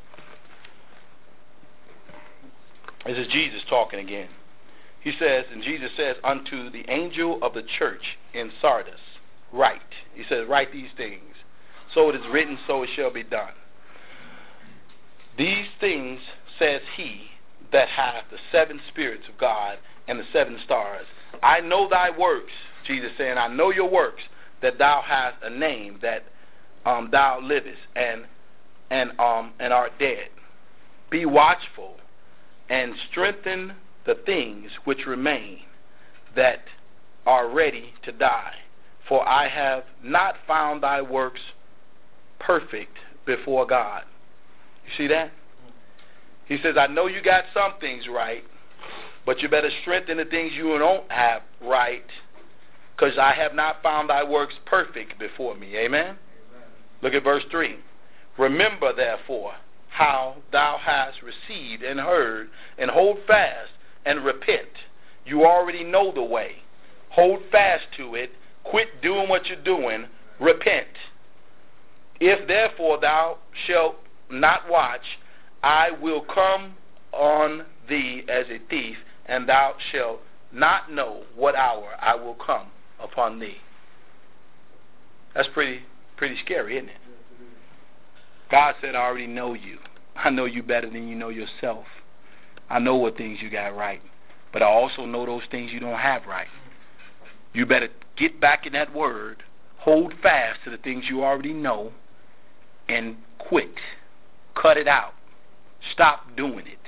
This is Jesus talking again. He says, and Jesus says, unto the angel of the church in Sardis, write. He says, write these things. So it is written, so it shall be done. These things says he that hath the seven spirits of God and the seven stars. I know thy works, Jesus saying, I know your works, that thou hast a name, that um, thou livest, and and um and art dead. Be watchful, and strengthen the things which remain, that are ready to die. For I have not found thy works perfect before God. You see that? He says, I know you got some things right, but you better strengthen the things you don't have right, because I have not found thy works perfect before me. Amen? Amen? Look at verse three. Remember, therefore, how thou hast received and heard, and hold fast and repent. You already know the way. Hold fast to it. Quit doing what you're doing. Repent. If therefore thou shalt not watch, I will come on thee as a thief, and thou shalt not know what hour I will come upon thee. That's pretty pretty scary, isn't it? God said, I already know you. I know you better than you know yourself. I know what things you got right, but I also know those things you don't have right. You better get back in that word, hold fast to the things you already know, and quit. Cut it out. Stop doing it.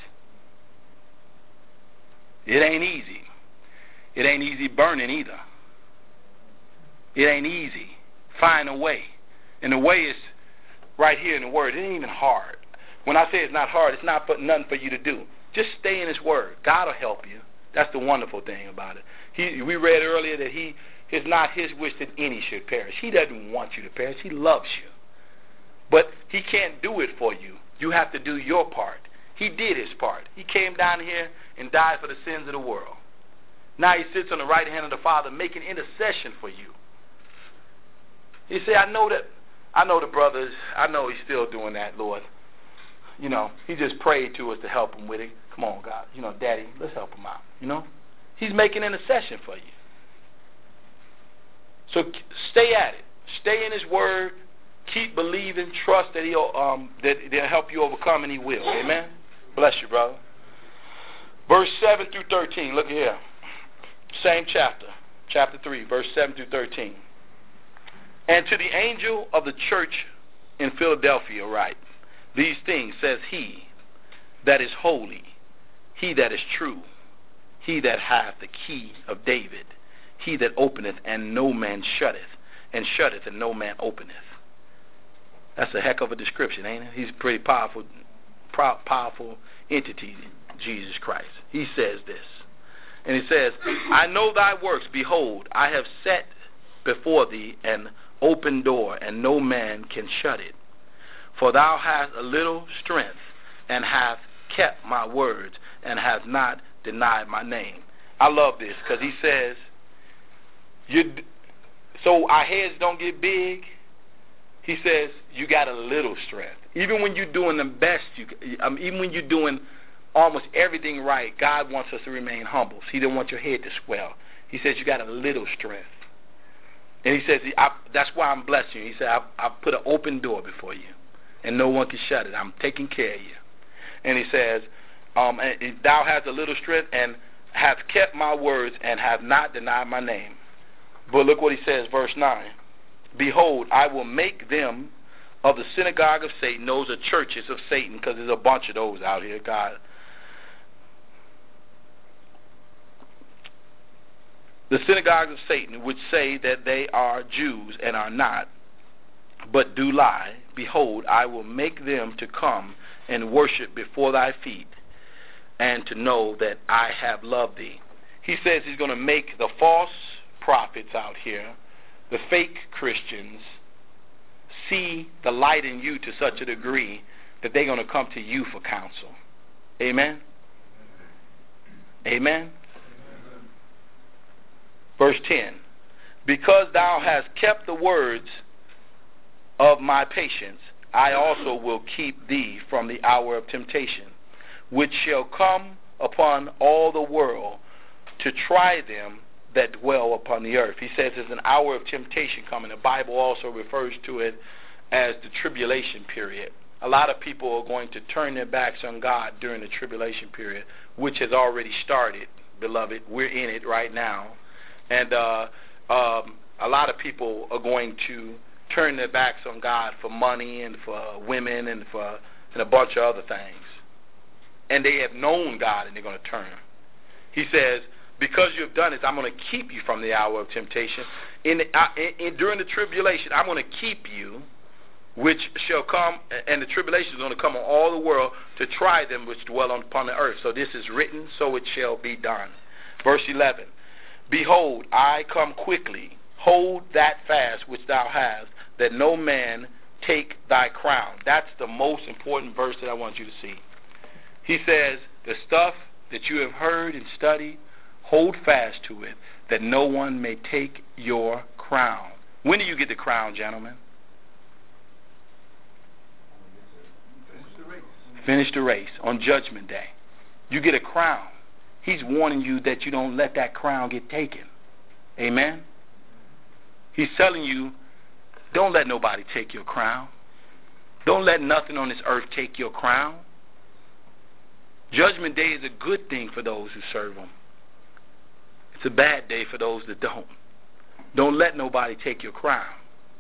It ain't easy. It ain't easy burning either. It ain't easy. Find a way. And the way is right here in the word. It ain't even hard. When I say it's not hard, it's not for, nothing for you to do. Just stay in his word. God will help you. That's the wonderful thing about it. He, we read earlier that he is not his wish that any should perish. He doesn't want you to perish. He loves you. But he can't do it for you. You have to do your part. He did his part. He came down here and died for the sins of the world. Now he sits on the right hand of the Father making intercession for you. He said, I know that, I know the brothers, I know he's still doing that, Lord. You know, he just prayed to us to help him with it. Come on, God. You know, Daddy, let's help him out. You know? He's making intercession for you. So stay at it. Stay in his word. Keep believing. Trust that he'll um that they'll help you overcome, and he will. Amen? Bless you, brother. Verse seven through thirteen. Look here. Same chapter. Chapter three, verse seven through thirteen. And to the angel of the church in Philadelphia write, these things says he that is holy, he that is true, he that hath the key of David, he that openeth and no man shutteth, and shutteth and no man openeth. That's a heck of a description, ain't it? He's a pretty powerful, powerful entity, Jesus Christ. He says this. And he says, I know thy works. Behold, I have set before thee an open door, and no man can shut it. For thou hast a little strength, and hast kept my words, and hast not denied my name. I love this, because he says, you, so our heads don't get big. He says, you got a little strength. Even when you're doing the best, you, um, even when you're doing almost everything right, God wants us to remain humble. So he don't want your head to swell. He says, you got a little strength. And he says, I, that's why I'm blessing you. He said, I, I put an open door before you, and no one can shut it. I'm taking care of you. And he says, um, and thou hast a little strength, and hast kept my words, and have not denied my name. But look what he says, verse nine. Behold, I will make them of the synagogue of Satan. Those are churches of Satan, because there's a bunch of those out here, God. The synagogues of Satan, which say that they are Jews and are not, but do lie. Behold, I will make them to come and worship before thy feet, and to know that I have loved thee. He says he's going to make the false prophets out here, the fake Christians, see the light in you to such a degree that they're going to come to you for counsel. Amen? Amen? Verse ten, because thou hast kept the words of my patience, I also will keep thee from the hour of temptation, which shall come upon all the world to try them that dwell upon the earth. He says there's an hour of temptation coming. The Bible also refers to it as the tribulation period. A lot of people are going to turn their backs on God during the tribulation period, which has already started, beloved. We're in it right now. And uh, um, a lot of people are going to turn their backs on God for money and for women and for and a bunch of other things. And they have known God, and they're going to turn. He says, because you have done this, I'm going to keep you from the hour of temptation. In, the, uh, in, in During the tribulation, I'm going to keep you, which shall come, and the tribulation is going to come on all the world to try them which dwell upon the earth. So this is written, so it shall be done. Verse eleven. Behold, I come quickly. Hold that fast which thou hast, that no man take thy crown. That's the most important verse that I want you to see. He says, the stuff that you have heard and studied, hold fast to it, that no one may take your crown. When do you get the crown, gentlemen? Finish the race on Judgment Day. You get a crown. He's warning you that you don't let that crown get taken. Amen? He's telling you, don't let nobody take your crown. Don't let nothing on this earth take your crown. Judgment Day is a good thing for those who serve him. It's a bad day for those that don't. Don't let nobody take your crown.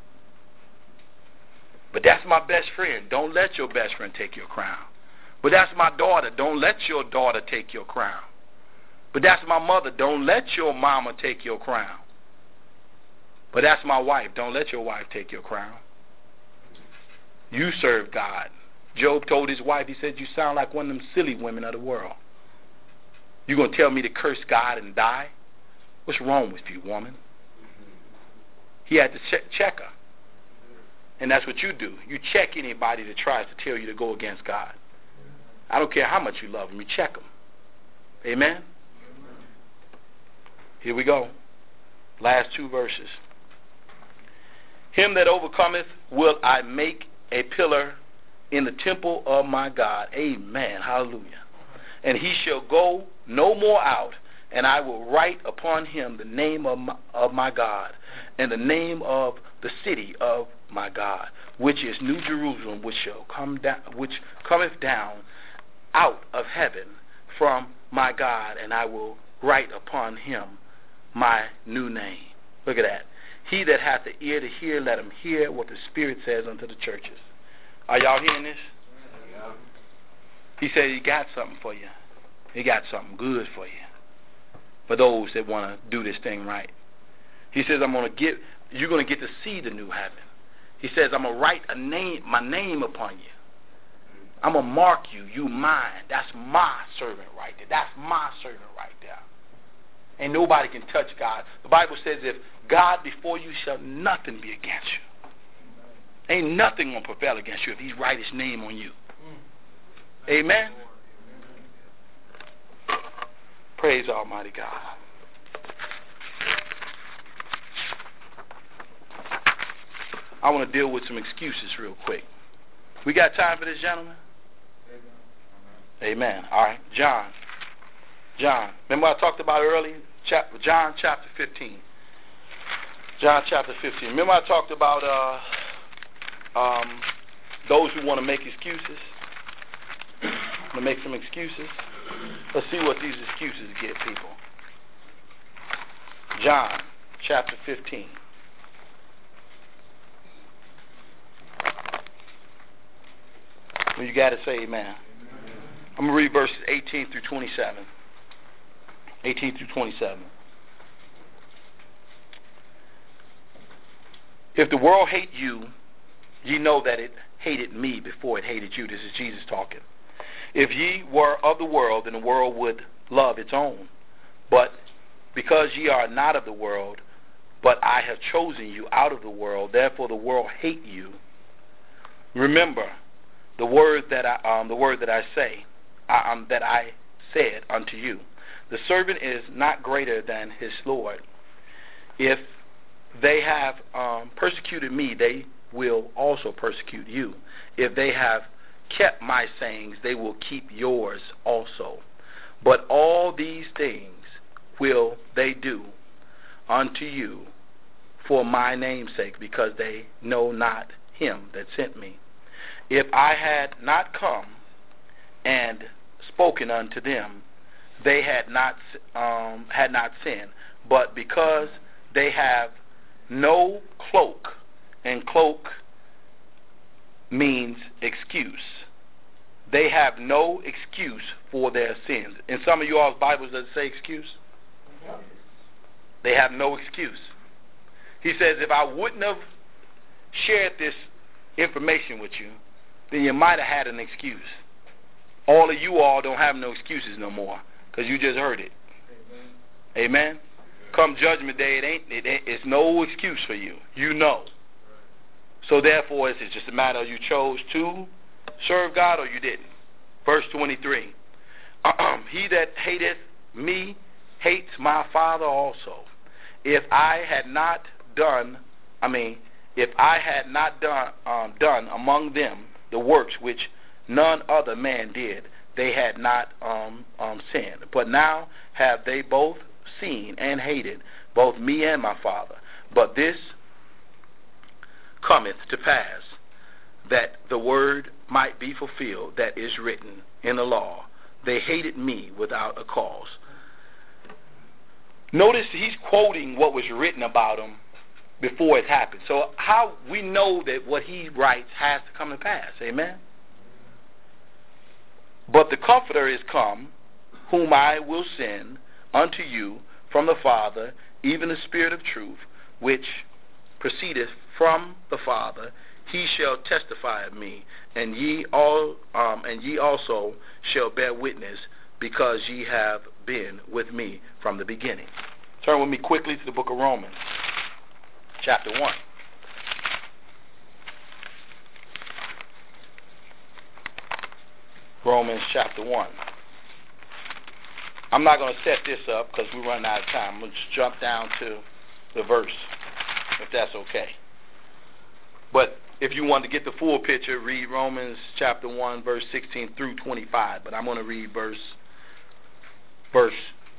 But that's my best friend. Don't let your best friend take your crown. But that's my daughter. Don't let your daughter take your crown. But that's my mother. Don't let your mama take your crown. But that's my wife. Don't let your wife take your crown. You serve God. Job told his wife, he said, you sound like one of them silly women of the world. You going to tell me to curse God and die? What's wrong with you, woman? He had to check, check her. And that's what you do. You check anybody that tries to tell you to go against God. I don't care how much you love them. You check them. Amen? Here we go. Last two verses. Him that overcometh will I make a pillar in the temple of my God. Amen. Hallelujah. And he shall go no more out, and I will write upon him the name of my, of my God, and the name of the city of my God, which is New Jerusalem, which shall come down, which cometh down out of heaven from my God, and I will write upon him my new name. Look at that. He that hath the ear to hear, let him hear what the Spirit says unto the churches. Are y'all hearing this? Yeah. He said he got something for you. He got something good for you. For those that want to do this thing right. He says, I'm going to get, you're going to get to see the new heaven. He says, I'm going to write a name, my name upon you. I'm going to mark you, you mine. That's my servant right there. That's my servant right there. And nobody can touch God. The Bible says, if God before you, shall nothing be against you. Ain't nothing going to prevail against you if he write his name on you. Amen? Praise Almighty God. I want to deal with some excuses real quick. We got time for this, gentlemen? Amen. All right. John. John. Remember I talked about earlier? Chapter, John chapter fifteen. John chapter fifteen. Remember I talked about uh, um, those who want to make excuses? To make some excuses? Let's see what these excuses get people. John chapter fifteen. When you got to say amen. I'm going to read verses eighteen through twenty-seven. eighteen through twenty-seven. If the world hate you, ye know that it hated me before it hated you. This is Jesus talking. If ye were of the world, then the world would love its own. But because ye are not of the world, but I have chosen you out of the world, therefore the world hate you. Remember the word that I um, the word that I say, I, um, that I said unto you. The servant is not greater than his Lord. If they have um, persecuted me, they will also persecute you. If they have kept my sayings, they will keep yours also. But all these things will they do unto you for my name's sake, because they know not him that sent me. If I had not come and spoken unto them, they had not um, had not sinned. But because they have no cloak, and cloak means excuse, they have no excuse for their sins. In some of you all's Bibles, does it say excuse? They have no excuse. He says, if I wouldn't have shared this information with you, then you might have had an excuse. All of you all don't have no excuses no more, because you just heard it. Amen? Amen? Come Judgment Day, it ain't, it ain't, it's no excuse for you. You know. So therefore, it's just a matter of you chose to serve God or you didn't. Verse twenty-three. He that hateth me hates my Father also. If I had not done, I mean, if I had not done um, done among them the works which none other man did, they had not um, um, sinned. But now have they both seen and hated, both me and my Father. But this cometh to pass, that the word might be fulfilled that is written in the law, they hated me without a cause. Notice he's quoting what was written about him before it happened. So how we know that what he writes has to come to pass. Amen? But the Comforter is come, whom I will send unto you from the Father, even the Spirit of truth, which proceedeth from the Father. He shall testify of me, and ye all, um, and ye also shall bear witness, because ye have been with me from the beginning. Turn with me quickly to the book of Romans, chapter one. Romans chapter one. I'm not going to set this up because we're running out of time. I'm going to just jump down to the verse, if that's okay. But if you want to get the full picture, read Romans chapter one, verse sixteen through twenty-five. But I'm going to read verse verse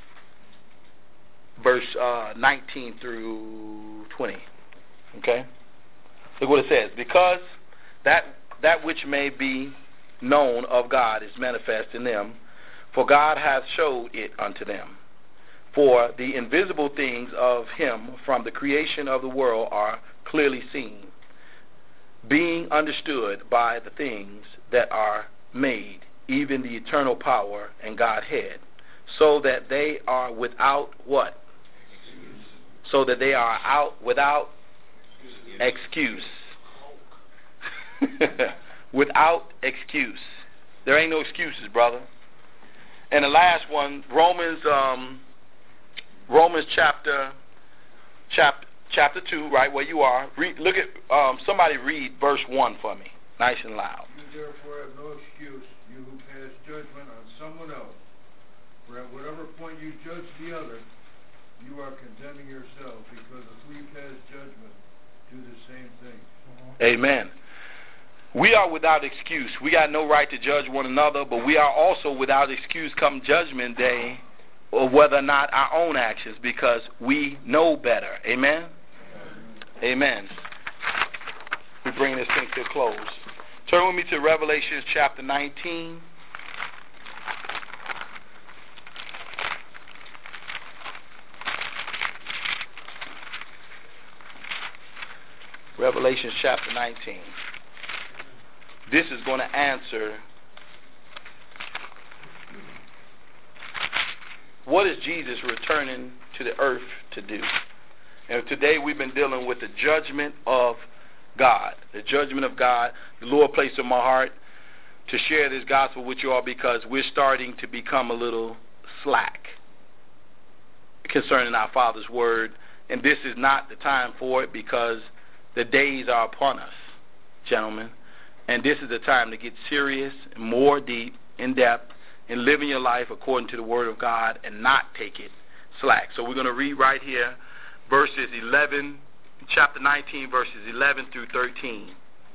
verse uh, nineteen through twenty. Okay? Look what it says. Because that that which may be known of God is manifest in them, for God hath showed it unto them. For the invisible things of him from the creation of the world are clearly seen, being understood by the things that are made, even the eternal power and Godhead, so that they are without what? Excuse. So that they are out without excuse. Without excuse. There ain't no excuses, brother. And the last one, Romans, um, Romans chapter, chapter, chapter two, right where you are. Read, look at um, somebody read verse one for me, nice and loud. You therefore have no excuse, you who pass judgment on someone else. For at whatever point you judge the other, you are condemning yourself, because if we pass judgment, do the same thing. Amen. We are without excuse. We got no right to judge one another, but we are also without excuse come judgment day, or whether or not our own actions, because we know better. Amen? Amen. We bring this thing to a close. Turn with me to Revelation chapter nineteen. Revelation chapter nineteen. This is going to answer what is Jesus returning to the earth to do. And today we've been dealing with the judgment of God. The judgment of God. The Lord placed in my heart to share this gospel with you all because we're starting to become a little slack concerning our Father's word. And this is not the time for it because the days are upon us, gentlemen. And this is the time to get serious, more deep, in depth, and living your life according to the Word of God and not take it slack. So we're going to read right here verses eleven, chapter nineteen, verses eleven through thirteen.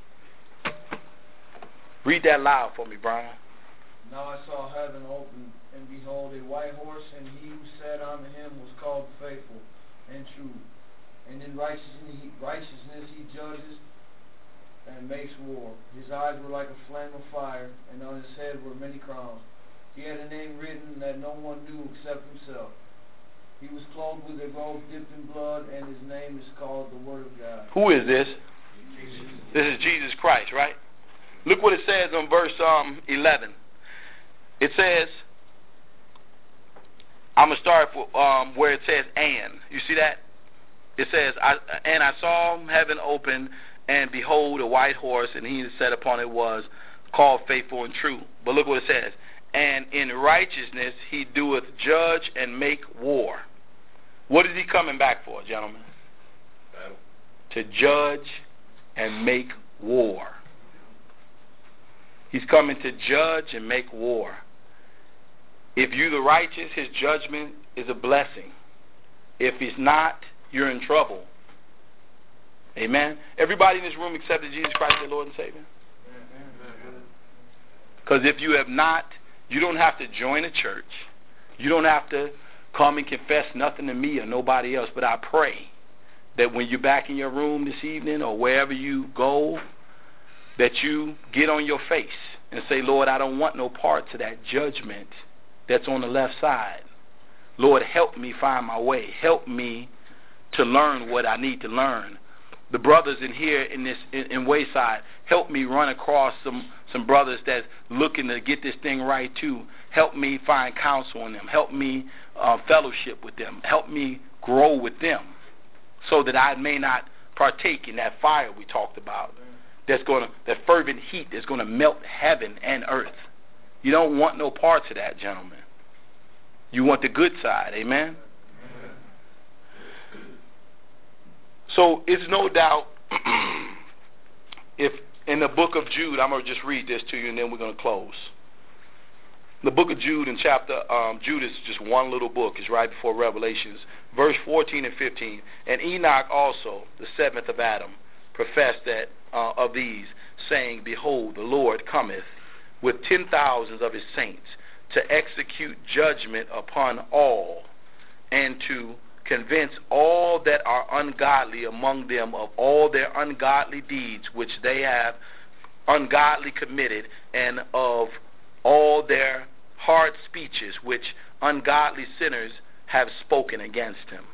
Read that loud for me, Brian. Now I saw heaven open, and behold, a white horse, and he who sat on him was called Faithful and True. And in righteousness he, righteousness he judges and makes war. His eyes were like a flame of fire, and on his head were many crowns. He had a name written that no one knew except himself. He was clothed with a robe dipped in blood, and his name is called the Word of God. Who is this? Jesus. This is Jesus Christ, right? Look what it says in verse um, eleven. It says, I'm going to start for, um, where it says, and. You see that? It says, I, and I saw heaven open, and behold, a white horse, and he that sat upon it was called Faithful and True. But look what it says. And in righteousness he doeth judge and make war. What is he coming back for, gentlemen? Battle. To judge and make war. He's coming to judge and make war. If you're the righteous, his judgment is a blessing. If he's not, you're in trouble. Amen. Everybody in this room accepted Jesus Christ, their Lord and Savior? Because if you have not, you don't have to join a church. You don't have to come and confess nothing to me or nobody else. But I pray that when you're back in your room this evening or wherever you go, that you get on your face and say, Lord, I don't want no parts of that judgment that's on the left side. Lord, help me find my way. Help me to learn what I need to learn. The brothers in here in this in, in Wayside, help me run across some, some brothers that's looking to get this thing right too. Help me find counsel in them. Help me uh, fellowship with them. Help me grow with them so that I may not partake in that fire we talked about. That's going to, that fervent heat that's going to melt heaven and earth. You don't want no parts of that, gentlemen. You want the good side, amen? Amen. So it's no doubt, if in the book of Jude, I'm going to just read this to you and then we're going to close. The book of Jude in chapter, um, Jude is just one little book. It's right before Revelations. Verse fourteen and fifteen. And Enoch also, the seventh of Adam, professed that uh, of these, saying, Behold, the Lord cometh with ten thousands of his saints to execute judgment upon all, and to convince all that are ungodly among them of all their ungodly deeds which they have ungodly committed, and of all their hard speeches which ungodly sinners have spoken against him.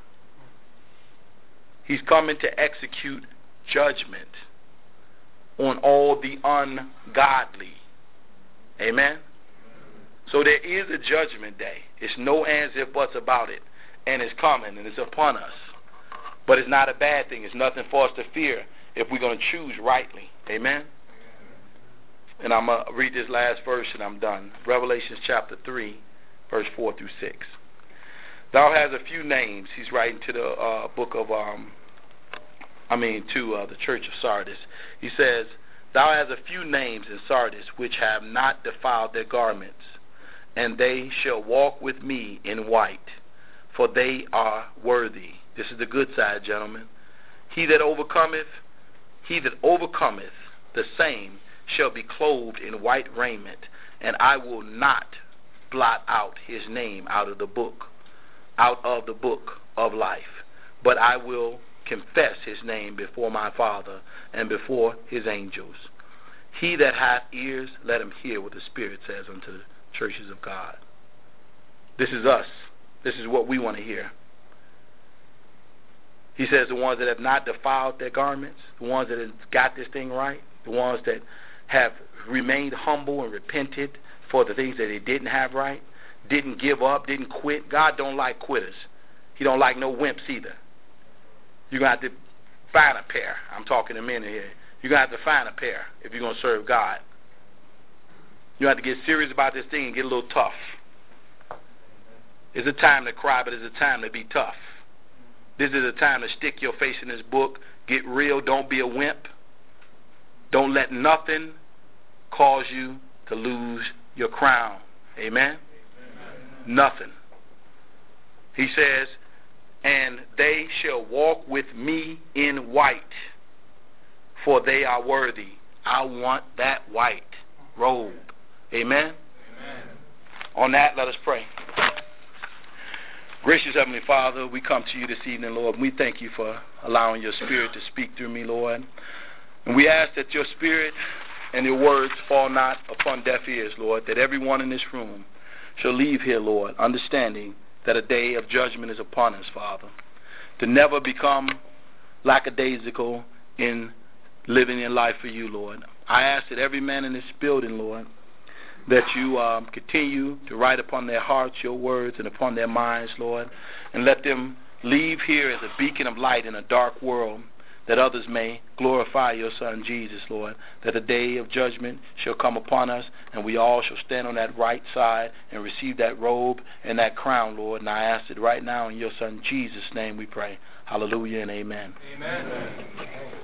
He's coming to execute judgment on all the ungodly. Amen? So there is a judgment day. It's no ands, if, buts about it. And it's coming, and it's upon us. But it's not a bad thing. It's nothing for us to fear if we're going to choose rightly. Amen? And I'm going to read this last verse, and I'm done. Revelation chapter three, verse four through six. Thou hast a few names. He's writing to the uh, book of, um, I mean, to uh, the church of Sardis. He says, Thou hast a few names in Sardis which have not defiled their garments, and they shall walk with me in white, for they are worthy. This is the good side, gentlemen. He that overcometh, he that overcometh, the same shall be clothed in white raiment, and I will not blot out his name out of the book, out of the book of life, but I will confess his name before my Father and before his angels. He that hath ears, let him hear what the Spirit says unto the churches of God. This is us. This is what we want to hear. He says the ones that have not defiled their garments, the ones that have got this thing right, the ones that have remained humble and repented for the things that they didn't have right, didn't give up, didn't quit. God don't like quitters. He don't like no wimps either. You're going to have to find a pair. I'm talking to men here. You're going to have to find a pair if you're going to serve God. You have to get serious about this thing and get a little tough. It's a time to cry, but it's a time to be tough. This is a time to stick your face in this book. Get real. Don't be a wimp. Don't let nothing cause you to lose your crown. Amen? Amen. Nothing. He says, and they shall walk with me in white, for they are worthy. I want that white robe. Amen? Amen. On that, let us pray. Gracious Heavenly Father, we come to you this evening, Lord, and we thank you for allowing your Spirit to speak through me, Lord. And we ask that your Spirit and your words fall not upon deaf ears, Lord, that everyone in this room shall leave here, Lord, understanding that a day of judgment is upon us, Father, to never become lackadaisical in living in life for you, Lord. I ask that every man in this building, Lord, that you um, continue to write upon their hearts your words and upon their minds, Lord, and let them leave here as a beacon of light in a dark world, that others may glorify your Son Jesus, Lord, that the day of judgment shall come upon us, and we all shall stand on that right side and receive that robe and that crown, Lord. And I ask it right now in your Son Jesus' name we pray. Hallelujah and amen. Amen. Amen.